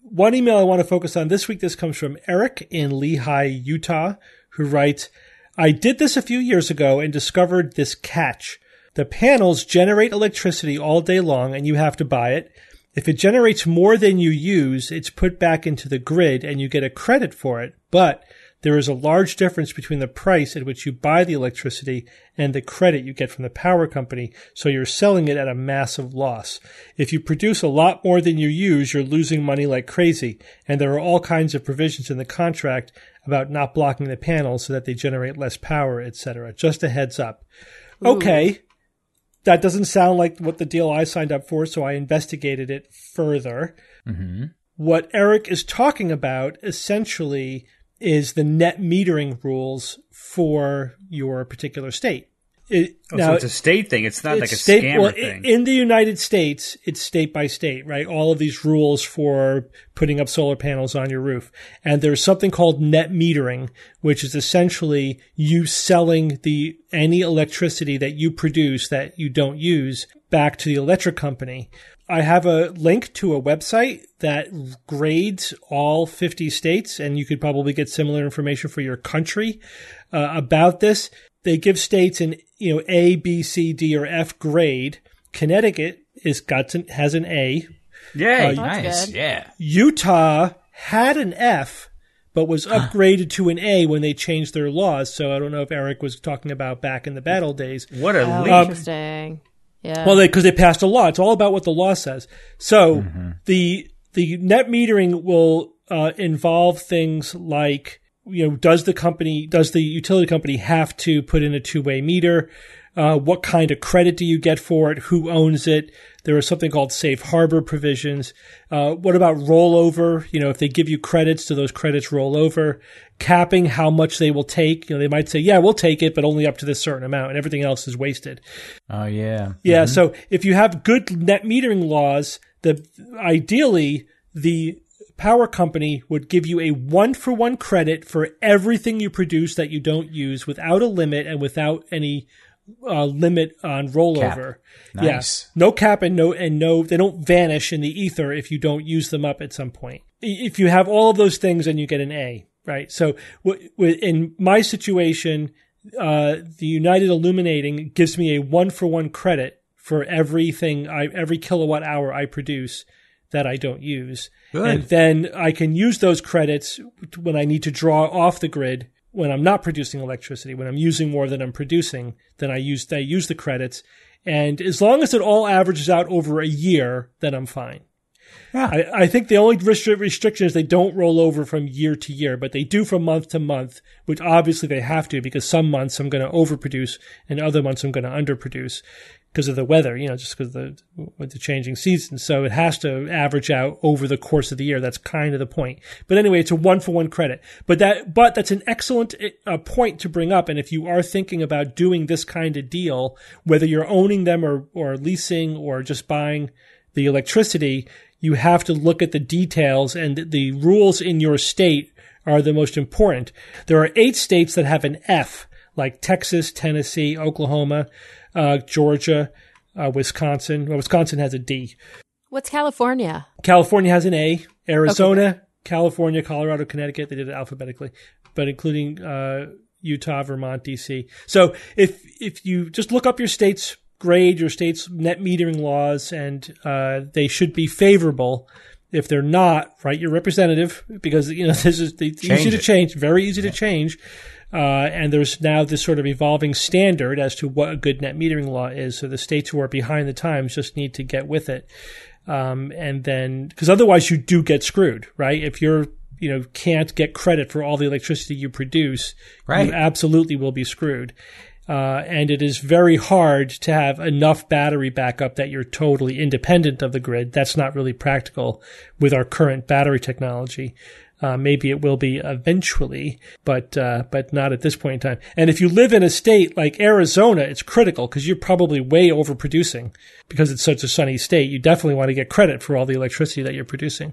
one email I want to focus on this week, this comes from Eric in Lehi, Utah, who writes, I did this a few years ago and discovered this catch. The panels generate electricity all day long and you have to buy it. If it generates more than you use, it's put back into the grid and you get a credit for it. But there is a large difference between the price at which you buy the electricity and the credit you get from the power company, so you're selling it at a massive loss. If you produce a lot more than you use, you're losing money like crazy, and there are all kinds of provisions in the contract about not blocking the panels so that they generate less power, et cetera. Just a heads up. Ooh. Okay, that doesn't sound like what the deal I signed up for, so I investigated it further. Mm-hmm. What Eric is talking about essentially is the net metering rules for your particular state. It, Oh, now, so it's a state thing. It's not it's like a state, scammer well, thing. In the United States, it's state by state, right? All of these rules for putting up solar panels on your roof. And there's something called net metering, which is essentially you selling the any electricity that you produce that you don't use back to the electric company. I have a link to a website that grades all fifty states, and you could probably get similar information for your country uh, about this. They give states an you know A, B, C, D, or F grade. Connecticut is got to, has an A. Yay. Uh, Nice. good. Yeah. Utah had an F, but was upgraded to an A when they changed their laws. So I don't know if Eric was talking about back in the bad old days. What a Oh, leap. interesting. Yeah. Well, because they, they passed a law. It's all about what the law says. So mm-hmm. the the net metering will uh, involve things like, you know, does the company, does the utility company have to put in a two-way meter? Uh, what kind of credit do you get for it? Who owns it? There is something called safe harbor provisions. Uh, what about rollover? You know, if they give you credits, do those credits roll over? Capping how much they will take. You know, they might say, yeah, we'll take it, but only up to this certain amount, and everything else is wasted. Oh, yeah. Yeah. Mm-hmm. So if you have good net metering laws, the ideally the power company would give you a one for one credit for everything you produce that you don't use without a limit and without any uh, limit on rollover. Cap. Nice. Yeah. No cap and no, and no, they don't vanish in the ether if you don't use them up at some point. If you have all of those things, then you get an A, right? So w- w- in my situation, uh, the United Illuminating gives me a one for one credit for everything I, every kilowatt hour I produce that I don't use. Good. And then I can use those credits when I need to draw off the grid when I'm not producing electricity. When I'm using more than I'm producing, then I use, I use the credits. And as long as it all averages out over a year, then I'm fine. Yeah. I, I think the only restri- restriction is they don't roll over from year to year, but they do from month to month, which obviously they have to because some months I'm going to overproduce and other months I'm going to underproduce because of the weather, you know, just because of the, with the changing seasons. So it has to average out over the course of the year. That's kind of the point. But anyway, it's a one for one credit. But that, but that's an excellent uh, point to bring up. And if you are thinking about doing this kind of deal, whether you're owning them or, or leasing or just buying the electricity, you have to look at the details, and the rules in your state are the most important. There are eight states that have an F, like Texas, Tennessee, Oklahoma, uh, Georgia, uh, Wisconsin. Well, Wisconsin has a D. What's California? California has an A. Arizona, okay. California, Colorado, Connecticut. They did it alphabetically, but including uh, Utah, Vermont, D C. So if if you just look up your state's grade, your state's net metering laws, and uh, they should be favorable. If they're not, write your representative, because you know this is the, easy to it. change, very easy yeah. to change. Uh, and there's now this sort of evolving standard as to what a good net metering law is. So the states who are behind the times just need to get with it. Um, and then, because otherwise you do get screwed, right? If you're, you know, can't get credit for all the electricity you produce, right. you absolutely will be screwed. Uh, and it is very hard to have enough battery backup that you're totally independent of the grid. That's not really practical with our current battery technology. Uh, maybe it will be eventually, but uh, but not at this point in time. And if you live in a state like Arizona, it's critical because you're probably way overproducing because it's such a sunny state. You definitely want to get credit for all the electricity that you're producing.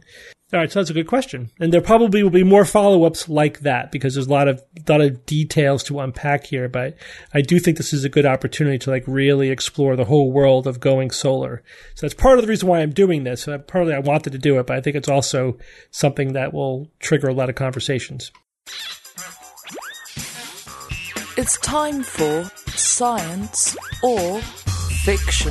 All right, so that's a good question. And there probably will be more follow-ups like that because there's a lot of a lot of details to unpack here, but I do think this is a good opportunity to like really explore the whole world of going solar. So that's part of the reason why I'm doing this. Uh, partly I wanted to do it, but I think it's also something that will trigger a lot of conversations. It's time for Science or Fiction.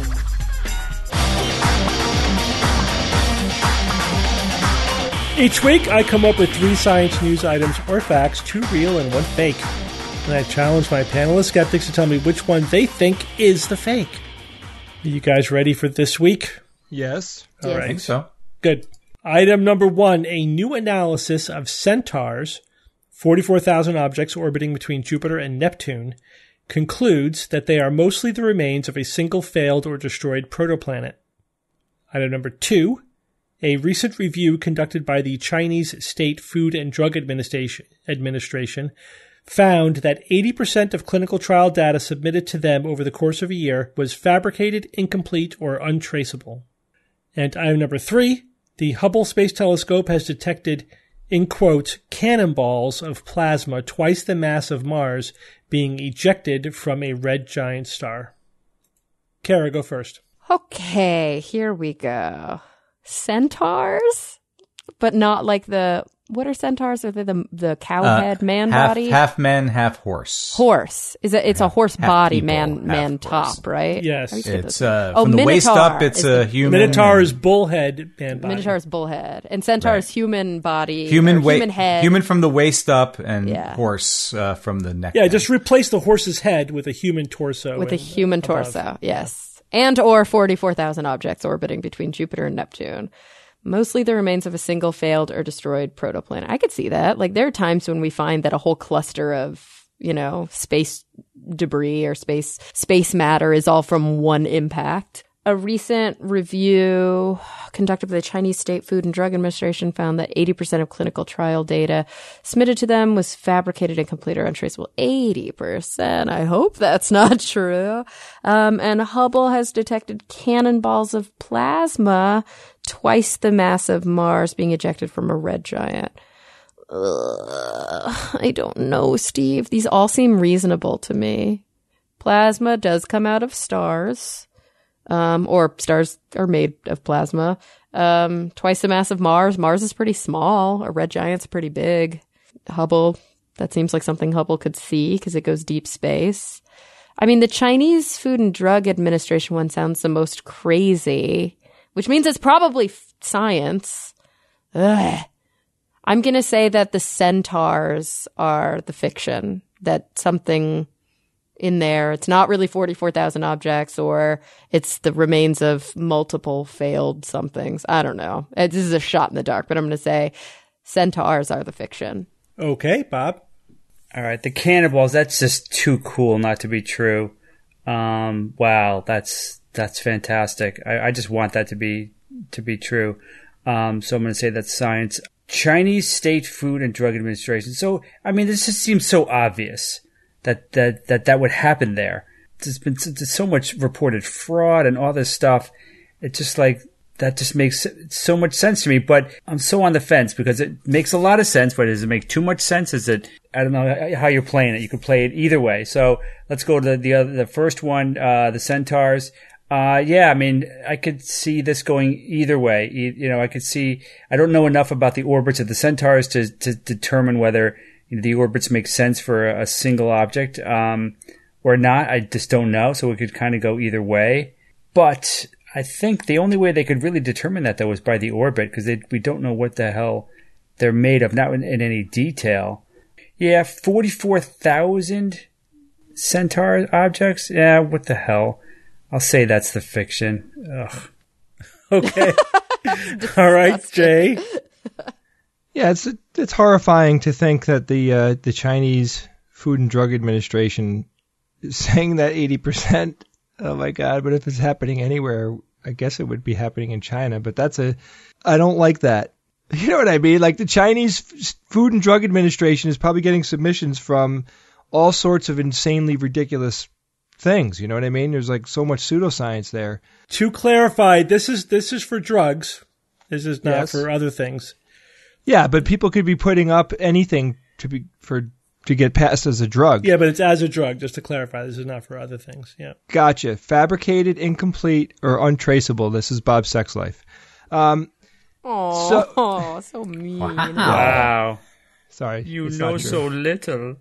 Each week, I come up with three science news items or facts, two real and one fake. And I challenge my panelist skeptics to tell me which one they think is the fake. Are you guys ready for this week? Yes. All Yes. right. I think so. Good. Item number one, a new analysis of Centaur's forty-four thousand objects orbiting between Jupiter and Neptune concludes that they are mostly the remains of a single failed or destroyed protoplanet. Item number two, a recent review conducted by the Chinese State Food and Drug Administration, Administration found that eighty percent of clinical trial data submitted to them over the course of a year was fabricated, incomplete, or untraceable. And item number three, the Hubble Space Telescope has detected, in quotes, cannonballs of plasma twice the mass of Mars being ejected from a red giant star. Kara, go first. Okay, here we go. Centaurs? But not like the... What are centaurs? Are they the the cow Uh, head man half, body? half man, half horse. Horse. Is it? It's a horse half body people, man half man horse. top, right? Yes. I used to get It's those. uh, Oh, from the waist Minotaur up. It's is a the- human. Minotaur and- is bullhead man body. Minotaur is bullhead, and centaur Right. is human body, human or weight, human head. human from the waist up, and Yeah. horse uh, from the neck. Yeah, down. just replace the horse's head with a human torso. with a and, human uh, above. torso, yes, and or forty-four thousand objects orbiting between Jupiter and Neptune. Mostly the remains of a single failed or destroyed protoplanet. I could see that. Like, there are times when we find that a whole cluster of, you know, space debris or space space matter is all from one impact. A recent review conducted by the Chinese State Food and Drug Administration found that eighty percent of clinical trial data submitted to them was fabricated, incomplete, or untraceable. eighty percent. I hope that's not true. Um, and Hubble has detected cannonballs of plasma, twice the mass of Mars, being ejected from a red giant. Ugh, I don't know, Steve. These all seem reasonable to me. Plasma does come out of stars. Um, or stars are made of plasma. Um, twice the mass of Mars. Mars is pretty small. A red giant's pretty big. Hubble, that seems like something Hubble could see because it goes deep space. I mean, the Chinese Food and Drug Administration one sounds the most crazy, which means it's probably f- science. Ugh. I'm going to say that the centaurs are the fiction, that something in there, it's not really forty-four thousand objects, or it's the remains of multiple failed somethings. I don't know. Uh, This is a shot in the dark, but I'm going to say centaurs are the fiction. Okay, Bob. All right, the cannonballs, that's just too cool not to be true. Um, wow, that's that's fantastic. I, I just want that to be to be true. Um, so I'm going to say that's science. Chinese State Food and Drug Administration. So, I mean, this just seems so obvious that that that, that would happen there. There's been so, there's so much reported fraud and all this stuff. It's just like, that just makes so much sense to me, but I'm so on the fence because it makes a lot of sense, but does it make too much sense? Is it, I don't know how you're playing it. You could play it either way. So let's go to the, the other, the first one, uh, the centaurs. Uh, yeah, I mean, I could see this going either way. You, you know, I could see, I don't know enough about the orbits of the centaurs to, to determine whether you know, the orbits make sense for a, a single object, um, or not. I just don't know. So it could kind of go either way, but I think the only way they could really determine that, though, is by the orbit, because we don't know what the hell they're made of, not in, in any detail. Yeah, forty-four thousand centaur objects? Yeah, what the hell? I'll say that's the fiction. Ugh. Okay. All right, Jay. Yeah, it's it's horrifying to think that the uh, the Chinese Food and Drug Administration is saying that eighty percent. Oh my God! But if it's happening anywhere, I guess it would be happening in China. But that's a, I don't like that. You know what I mean? Like the Chinese Food and Drug Administration is probably getting submissions from all sorts of insanely ridiculous things. You know what I mean? There's like so much pseudoscience there. To clarify, this is this is for drugs. This is not Yes. for other things. Yeah, but people could be putting up anything to be for to get passed as a drug. Yeah, but it's as a drug, just to clarify. This is not for other things. Yeah. Gotcha. Fabricated, incomplete, or untraceable. This is Bob's sex life. Um, Oh, So- so, so mean. Wow. sorry. You it's know not true. so little.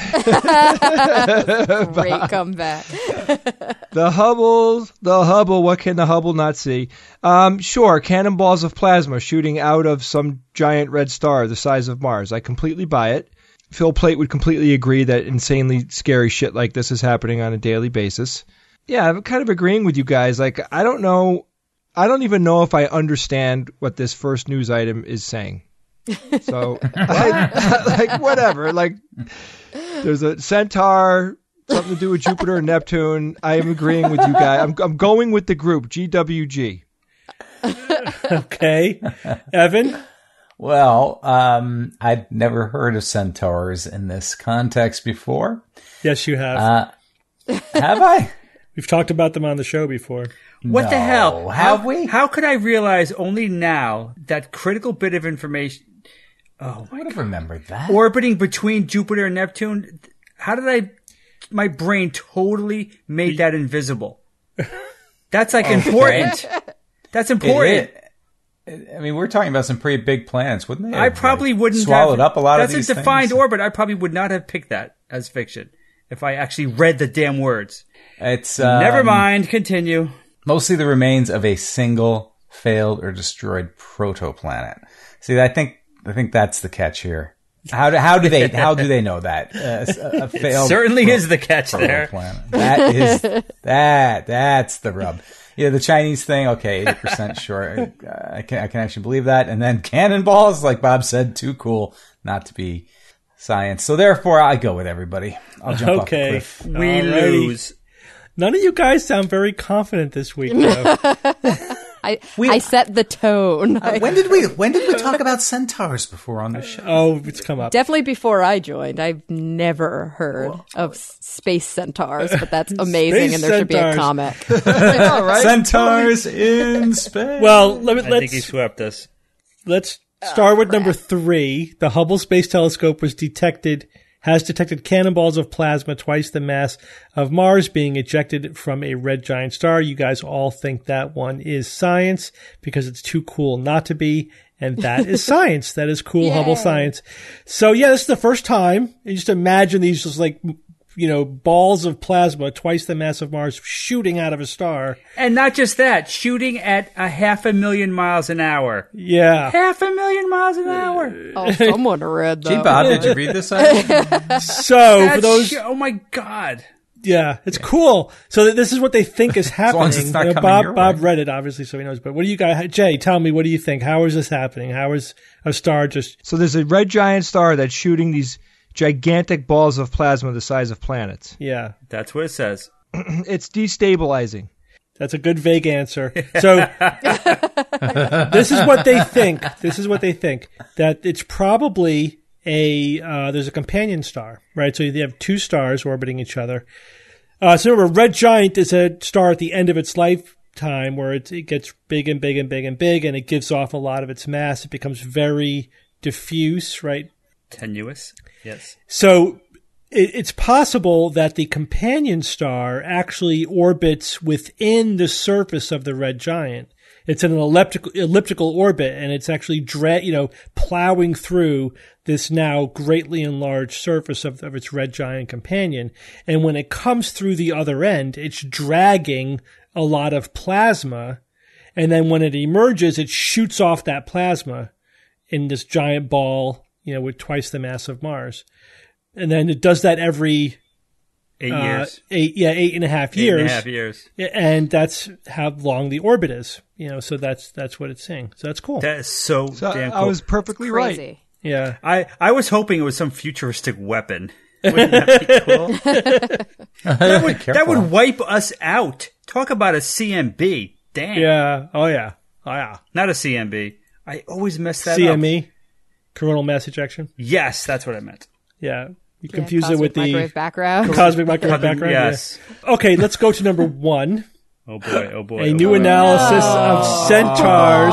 Great comeback. The Hubble, the Hubble, what can the Hubble not see? Um, sure, cannonballs of plasma shooting out of some giant red star the size of Mars. I completely buy it. Phil Plait would completely agree that insanely scary shit like this is happening on a daily basis. Yeah, I'm kind of agreeing with you guys. Like, I don't know, I don't even know if I understand what this first news item is saying. So, I, like, whatever. Like, there's a centaur, something to do with Jupiter and Neptune. I am agreeing with you guys. I'm, I'm going with the group, G W G. Okay. Evan? Well, um, I'd never heard of centaurs in this context before. Yes, you have. Uh, have I? We've talked about them on the show before. What the No. hell? Have how, we? How could I realize only now that critical bit of information I would have remembered that. orbiting between Jupiter and Neptune? How did I? My brain totally made that invisible. That's like important. That's important. It- it- I mean, we're talking about some pretty big planets, wouldn't they? I probably Like, wouldn't swallowed have, up a lot that's of these a defined things. orbit. I probably would not have picked that as fiction if I actually read the damn words. It's um, Never mind. Continue. mostly the remains of a single failed or destroyed protoplanet. See, I think I think that's the catch here. How do how do they how do they know that uh, a, a failed Certainly pro- is the catch there. protoplanet? That is that that's the rub. Yeah, the Chinese thing. Okay, eighty percent sure. I can I can actually believe that. And then cannonballs, like Bob said, too cool not to be science. So therefore, I go with everybody. I'll jump off the Okay. cliff. We Alrighty. lose. None of you guys sound very confident this week, though. I I set the tone. I- When did we when did we talk about centaurs before on the show? Oh, it's come up. Definitely before I joined. I've never heard of s- space centaurs, but that's amazing, Space and there should be a centaurs. comic. All right. Centaurs in space. Well, let me, I think he let's swept us. let's start with number three. The Hubble Space Telescope was detected has detected cannonballs of plasma twice the mass of Mars being ejected from a red giant star. You guys all think that one is science because it's too cool not to be. And that is science. That is cool Hubble science. So yeah, this is the first time. You just imagine these just like, you know, balls of plasma, twice the mass of Mars, shooting out of a star. And not just that, shooting at a half a million miles an hour. Yeah. Half a million miles an hour. Oh, someone read that. Gee, Bob, did you read this? item? So That's for those, sh- oh my God. yeah, it's cool. So th- this is what they think is happening. long as it's not You know, coming your Bob Bob way. read it obviously, so he knows. But what do you guys? Jay, tell me, what do you think? How is this happening? How is a star just? So there's a red giant star that's shooting these gigantic balls of plasma the size of planets. Yeah, That's what it says. It's destabilizing. that's a good vague answer. So this is what they think. This is what they think that it's probably a uh, there's a companion star, right? So you have two stars orbiting each other. Uh, so remember, red giant is a star at the end of its lifetime where it, it gets big and big and big and big, and it gives off a lot of its mass. It becomes very diffuse, right? Tenuous. Yes. So it, it's possible that the companion star actually orbits within the surface of the red giant. It's in an elliptical elliptical orbit, and it's actually dra- you know plowing through this now greatly enlarged surface of, of its red giant companion. And when it comes through the other end, it's dragging a lot of plasma, and then when it emerges, it shoots off that plasma in this giant ball, you know, with twice the mass of Mars. And then it does that every Eight uh, years. eight, yeah, eight and a half Eight years. and a half years. Yeah, and that's how long the orbit is. You know, so that's that's what it's saying. So that's cool. That is so, So damn I cool. was perfectly right. Crazy. Yeah. I, I was hoping it was some futuristic weapon. Wouldn't that be cool? that, would, that would wipe us out. Talk about a C M B. Damn. Yeah. Oh yeah. Oh yeah. Not a C M B. I always mess that C up. M E, coronal mass ejection. Yes, that's what I meant. Yeah. You Yeah, confuse it cosmic with the microwave background. cosmic microwave background. Yes. Yeah. Okay, let's go to number one. Oh boy, oh boy. A oh new boy. analysis of centaurs.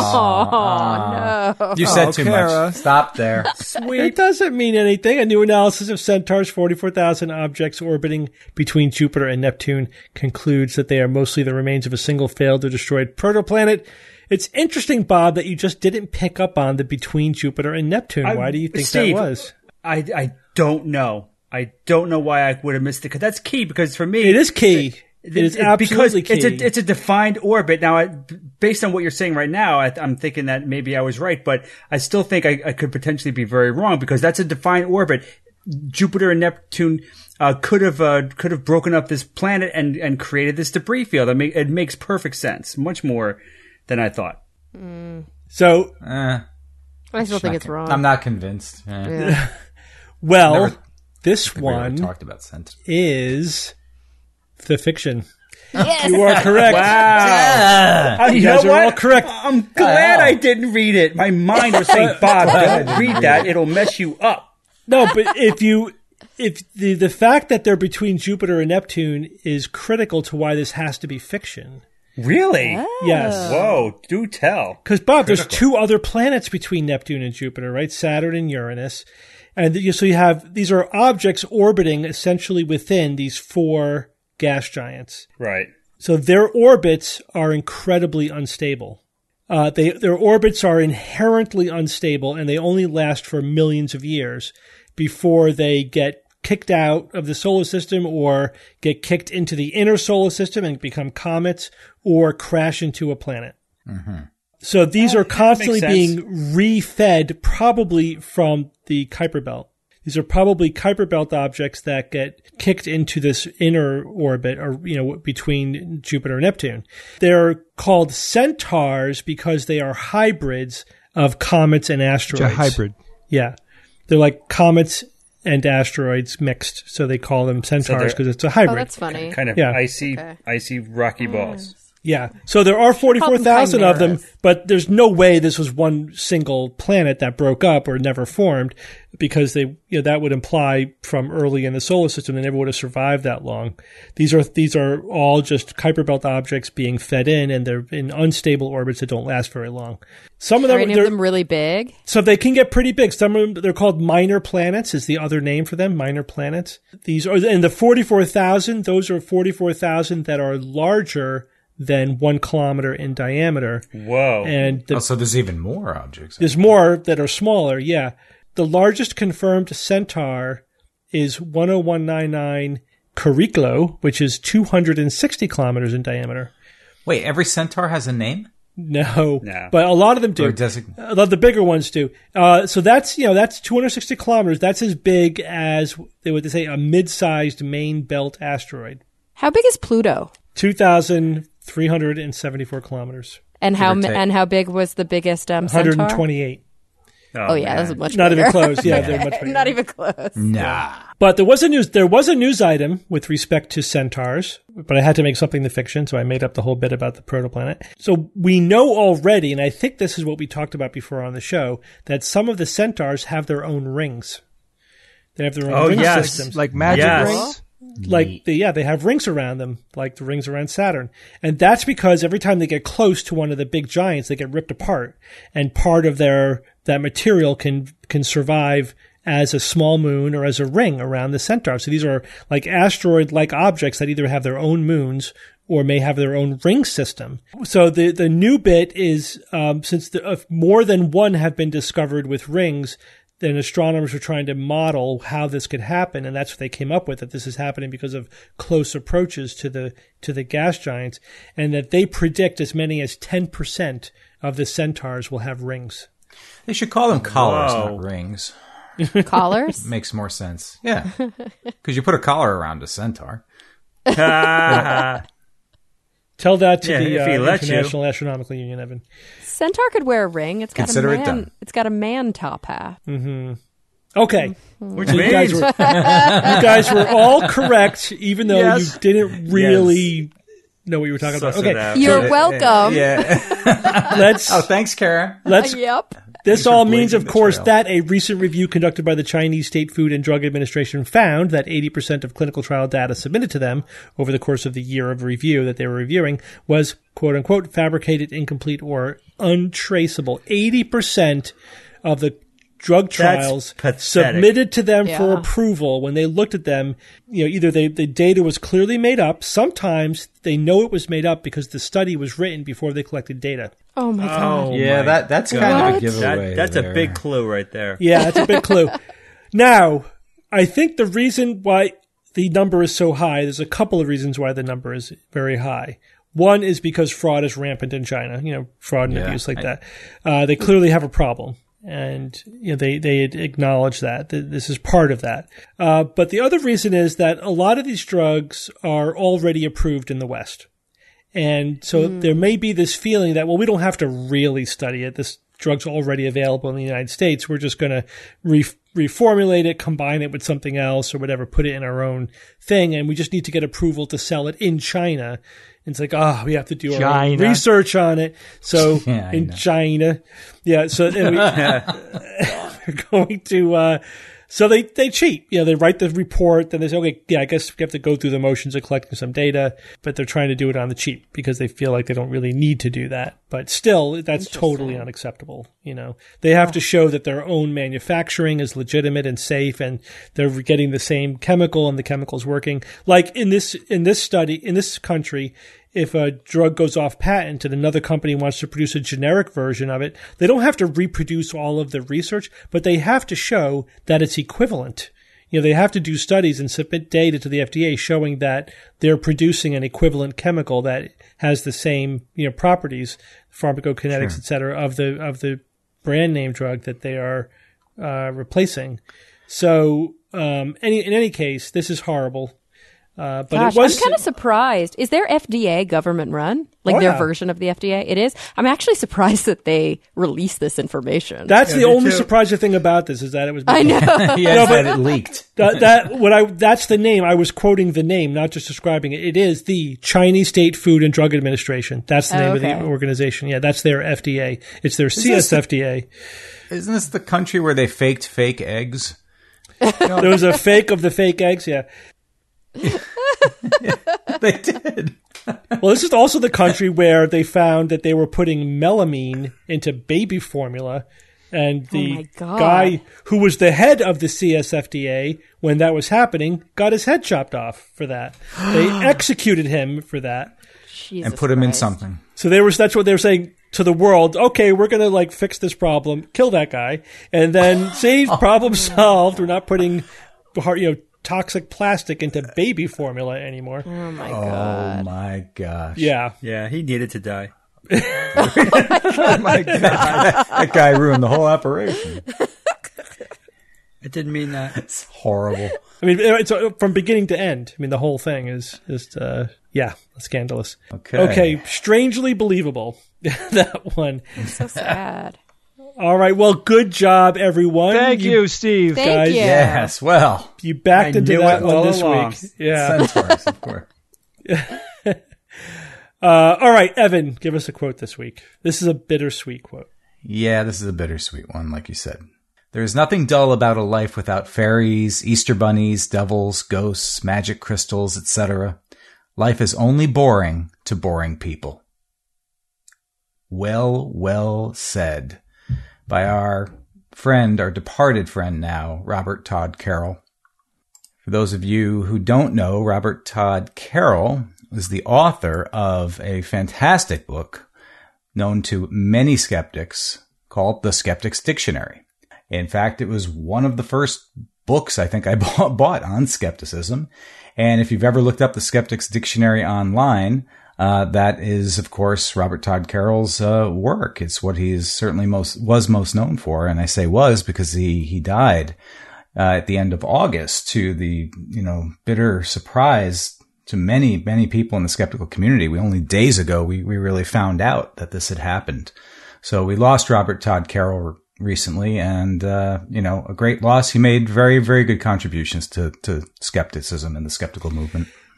Oh, no. You said Oh, too Kara. much. Stop there. It doesn't mean anything. A new analysis of centaurs, forty-four thousand objects orbiting between Jupiter and Neptune, concludes that they are mostly the remains of a single failed or destroyed protoplanet. It's interesting, Bob, that you just didn't pick up on the between Jupiter and Neptune. I- Why do you think Steve, that was? I, I don't know. I don't know why I would have missed it. Because that's key. Because for me, It is key. It is absolutely because key. it's a it's a defined orbit. Now, I, based on what you're saying right now, I, I'm thinking that maybe I was right, but I still think I, I could potentially be very wrong because that's a defined orbit. Jupiter and Neptune uh, could have uh, could have broken up this planet and, and created this debris field. I mean, it makes perfect sense, much more than I thought. so, Eh, I still think it's wrong. I'm not convinced. Eh. Yeah. well, Never- this We already one talked about scent. is the fiction. Yes. You are correct. Wow. Uh, you guys know are what? all correct. I'm glad I didn't read it. My mind was saying, Bob, don't read that. It'll mess you up. No, but if you if the the fact that they're between Jupiter and Neptune is critical to why this has to be fiction. Really? Yes. Whoa, do tell. Because, Bob, there's two other planets between Neptune and Jupiter, right? Saturn and Uranus. And you, so you have, these are objects orbiting essentially within these four gas giants. Right. So their orbits are incredibly unstable. Uh, they, their orbits are inherently unstable, and they only last for millions of years before they get kicked out of the solar system or get kicked into the inner solar system and become comets or crash into a planet. Mm-hmm. So these are constantly sense. being re-fed probably from the Kuiper Belt. These are probably Kuiper Belt objects that get kicked into this inner orbit or, you know, between Jupiter and Neptune. They're called centaurs because they are hybrids of comets and It's asteroids. a hybrid. Yeah. They're like comets and asteroids mixed. So they call them centaurs they're- because it's a Oh, hybrid. that's funny. Kind of Yeah. icy, Okay. icy rocky balls. Yeah. So there are forty-four thousand of them, chimeras. but there's no way this was one single planet that broke up or never formed because they, you know, that would imply from early in the solar system they never would have survived that long. These are, these are all just Kuiper Belt objects being fed in, and they're in unstable orbits that don't last very long. Some of Are them, any of they're- them really big? so they can get pretty big. Some of them, they're called minor planets is the other name for them, minor planets. These are, and the forty-four thousand, those are forty-four thousand that are larger than one kilometer in diameter. Whoa. And the, Oh, so there's even more objects. there's more that are smaller, yeah. The largest confirmed centaur is one oh one ninety-nine Cariclo, which is two hundred sixty kilometers in diameter. Wait, every centaur has a name? No, No. but a lot of them do. Or design- A lot of the bigger ones do. Uh, so that's, you know, that's two hundred sixty kilometers. That's as big as, they would say, a mid-sized main belt asteroid. How big is Pluto? two thousand three hundred seventy-four kilometers. And how or take. and how big was the biggest um, centaur? one hundred twenty-eight. Oh yeah, man. that's much Not bigger. even close. Yeah, they're much bigger. Not even close. Nah. But there was a news. There was a news item with respect to centaurs, but I had to make something the fiction, so I made up the whole bit about the protoplanet. So we know already, and I think this is what we talked about before on the show, that some of the centaurs have their own rings. They have their own Oh, ring yes. systems. Like magic Yes. rings? Like the, yeah, they have rings around them, like the rings around Saturn, and that's because every time they get close to one of the big giants, they get ripped apart, and part of their that material can can survive as a small moon or as a ring around the centaur. So these are like asteroid-like objects that either have their own moons or may have their own ring system. So the the new bit is um, since the, uh, more than one have been discovered with rings, then astronomers were trying to model how this could happen, and that's what they came up with, that this is happening because of close approaches to the to the gas giants, and that they predict as many as ten percent of the centaurs will have rings. They should call them collars, Whoa. not rings. Collars? Makes more sense. Yeah. Because you put a collar around a centaur. Tell that to Yeah, the if he uh, lets you. International Astronomical Union, Evan. Centaur could wear a ring. It's got Consider a it man. done. It's got a man top hat. Okay. Which You guys, means were, you guys were all correct, even though Yes. you didn't really know what you were talking Suss about. it Okay, out. You're welcome. Yeah. let's Oh, thanks, Kara. let's Yep. This for all means, of blazing the course, trail. that a recent review conducted by the Chinese State Food and Drug Administration found that eighty percent of clinical trial data submitted to them over the course of the year of review that they were reviewing was, quote unquote, fabricated, incomplete, or untraceable. eighty percent of the drug trials pathetic. submitted to them for Yeah. approval, when they looked at them, you know, either they, the data was clearly made up. Sometimes they know it was made up because the study was written before they collected data. Oh my god. Oh Yeah, my that that's God. kind of a What? giveaway. That, that's a there. big clue right there. Yeah, that's a big clue. Now, I think the reason why the number is so high, there's a couple of reasons why the number is very high. One is because fraud is rampant in China, you know, fraud and Yeah, abuse like I- that. Uh, they clearly have a problem. And you know, they, they acknowledge that. Th- This is part of that. Uh, but the other reason is that a lot of these drugs are already approved in the West. And so there may be this feeling that, well, we don't have to really study it. This drug's already available in the United States. We're just going to re- reformulate it, combine it with something else or whatever, put it in our own thing. And we just need to get approval to sell it in China. And it's like, oh, we have to do our own China. research on it. So Yeah, I in know. China. Yeah. So and we, we're going to, uh, so they, they cheat. You know, they write the report, then they say, okay, yeah, I guess we have to go through the motions of collecting some data, but they're trying to do it on the cheap because they feel like they don't really need to do that. But still, that's totally unacceptable. You know, they have to show that their own manufacturing is legitimate and safe and they're getting the same chemical and the chemical's working. Like in this, in this study, in this country, if a drug goes off patent and another company wants to produce a generic version of it, they don't have to reproduce all of the research, but they have to show that it's equivalent. You know, they have to do studies and submit data to the F D A showing that they're producing an equivalent chemical that has the same, you know, properties, pharmacokinetics, Sure. et cetera, of the, of the brand name drug that they are uh, replacing. So, um, any, in any case, this is horrible. Uh, but Gosh, it was I'm kind of surprised. Is their F D A government run? Like Oh, their yeah. version of the F D A? It is? I'm actually surprised that they released this information. That's Yeah, the me only too. surprising thing about this is that it was. I know. Yes, that it leaked. That, that what I that's the name. I was quoting the name, not just describing it. It is the Chinese State Food and Drug Administration. That's the Oh, name of okay. the organization. Yeah, that's their F D A. It's their C S F D A. Isn't this the country where they faked fake eggs? There was a fake of the fake eggs. Yeah. They did. Well, this is also the country where they found that they were putting melamine into baby formula. And the Oh my God. guy who was the head of the C S F D A when that was happening got his head chopped off for that. They executed him for that. Jesus And put him in Christ. something. So they were, that's what they were saying to the world. Okay, we're going to like fix this problem, kill that guy. And then see, problem solved. We're not putting, you know, toxic plastic into baby formula anymore. Oh my Oh god. my gosh. Yeah. Yeah, he needed to die. Oh my god. That guy ruined the whole operation. I didn't mean that. It's horrible. I mean, it's uh, from beginning to end. I mean, the whole thing is just, uh, yeah, scandalous. Okay. Okay, strangely believable. That one. So sad. All right. Well, good job, everyone. Thank you, Steve. Thank guys. you. Yes, well. You backed I into knew that it one all this along. week. Yeah. Centaurs, of course. Uh, all right, Evan, give us a quote this week. This is a bittersweet quote. Yeah, this is a bittersweet one, like you said. There is nothing dull about a life without fairies, Easter bunnies, devils, ghosts, magic crystals, et cetera. Life is only boring to boring people. Well, well said by our friend, our departed friend now, Robert Todd Carroll. For those of you who don't know, Robert Todd Carroll is the author of a fantastic book known to many skeptics called The Skeptic's Dictionary. In fact, it was one of the first books I think I bought, bought on skepticism. And if you've ever looked up The Skeptic's Dictionary online, uh, that is, of course, Robert Todd Carroll's uh, work. It's what he is certainly most was most known for. And I say was because he, he died uh, at the end of August, to the, you know, bitter surprise to many, many people in the skeptical community. We only days ago, we, we really found out that this had happened. So we lost Robert Todd Carroll recently, and, uh, you know, a great loss. He made very, very good contributions to, to skepticism and the skeptical movement.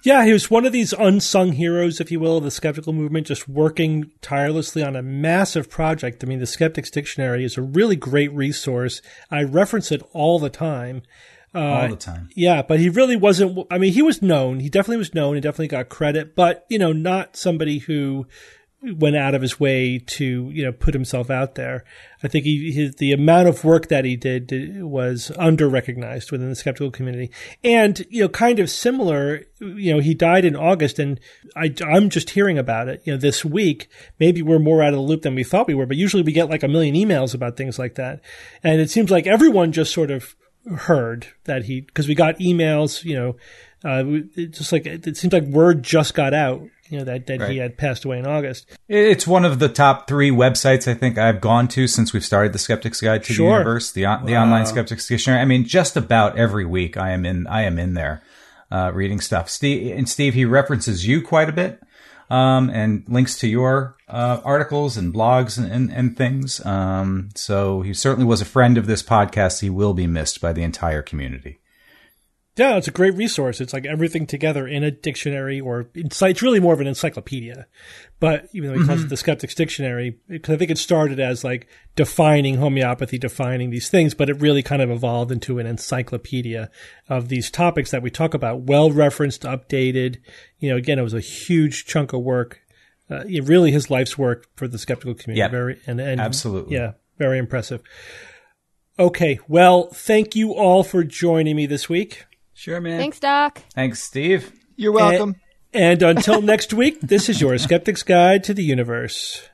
Yeah, he was one of these unsung heroes, if you will, of the skeptical movement, just working tirelessly on a massive project. I mean, the Skeptics Dictionary is a really great resource. I reference it all the time. Uh, all the time. Yeah, but he really wasn't, I mean, he was known. He definitely was known. He definitely got credit, but, you know, not somebody who went out of his way to, you know, put himself out there. I think he, his, the amount of work that he did was under-recognized within the skeptical community. And, you know, kind of similar, you know, he died in August, and I, I'm just hearing about it, you know, this week. Maybe we're more out of the loop than we thought we were, but usually we get like a million emails about things like that. And it seems like everyone just sort of heard that he, because we got emails, you know, uh, it just like, it, it seems like word just got out, you know, that, that right. he had passed away in August. It's one of the top three websites I think I've gone to since we've started the Skeptics Guide to sure. the Universe, the on, the wow. online Skeptics Dictionary. I mean, just about every week I am in, I am in there, uh, reading stuff. Steve, and Steve, he references you quite a bit, um, and links to your, uh, articles and blogs and, and, and things. Um, so he certainly was a friend of this podcast. He will be missed by the entire community. Yeah, it's a great resource. It's like everything together in a dictionary, or it's really more of an encyclopedia. But even though he calls mm-hmm. it the Skeptics Dictionary, because I think it started as like defining homeopathy, defining these things, but it really kind of evolved into an encyclopedia of these topics that we talk about, well-referenced, updated. You know, again, it was a huge chunk of work. Uh, it really his life's work for the skeptical community. Yep. Very, and, and absolutely. Yeah, very impressive. Okay, well, thank you all for joining me this week. Sure, man. Thanks, Doc. Thanks, Steve. You're welcome. And, and until next week, this is your Skeptic's Guide to the Universe.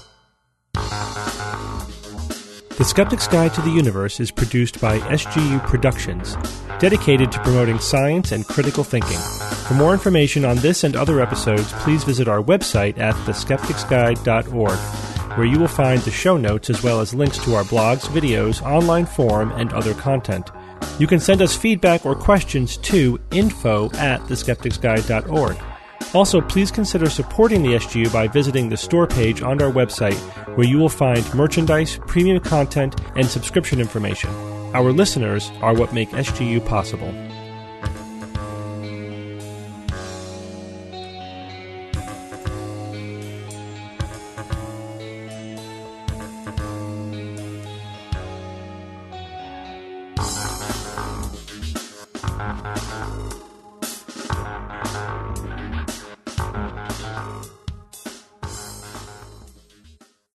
The Skeptic's Guide to the Universe is produced by S G U Productions, dedicated to promoting science and critical thinking. For more information on this and other episodes, please visit our website at the skeptics guide dot org, where you will find the show notes as well as links to our blogs, videos, online forum, and other content. You can send us feedback or questions to info at the skeptics guide dot org. Also, please consider supporting the S G U by visiting the store page on our website, where you will find merchandise, premium content, and subscription information. Our listeners are what make S G U possible.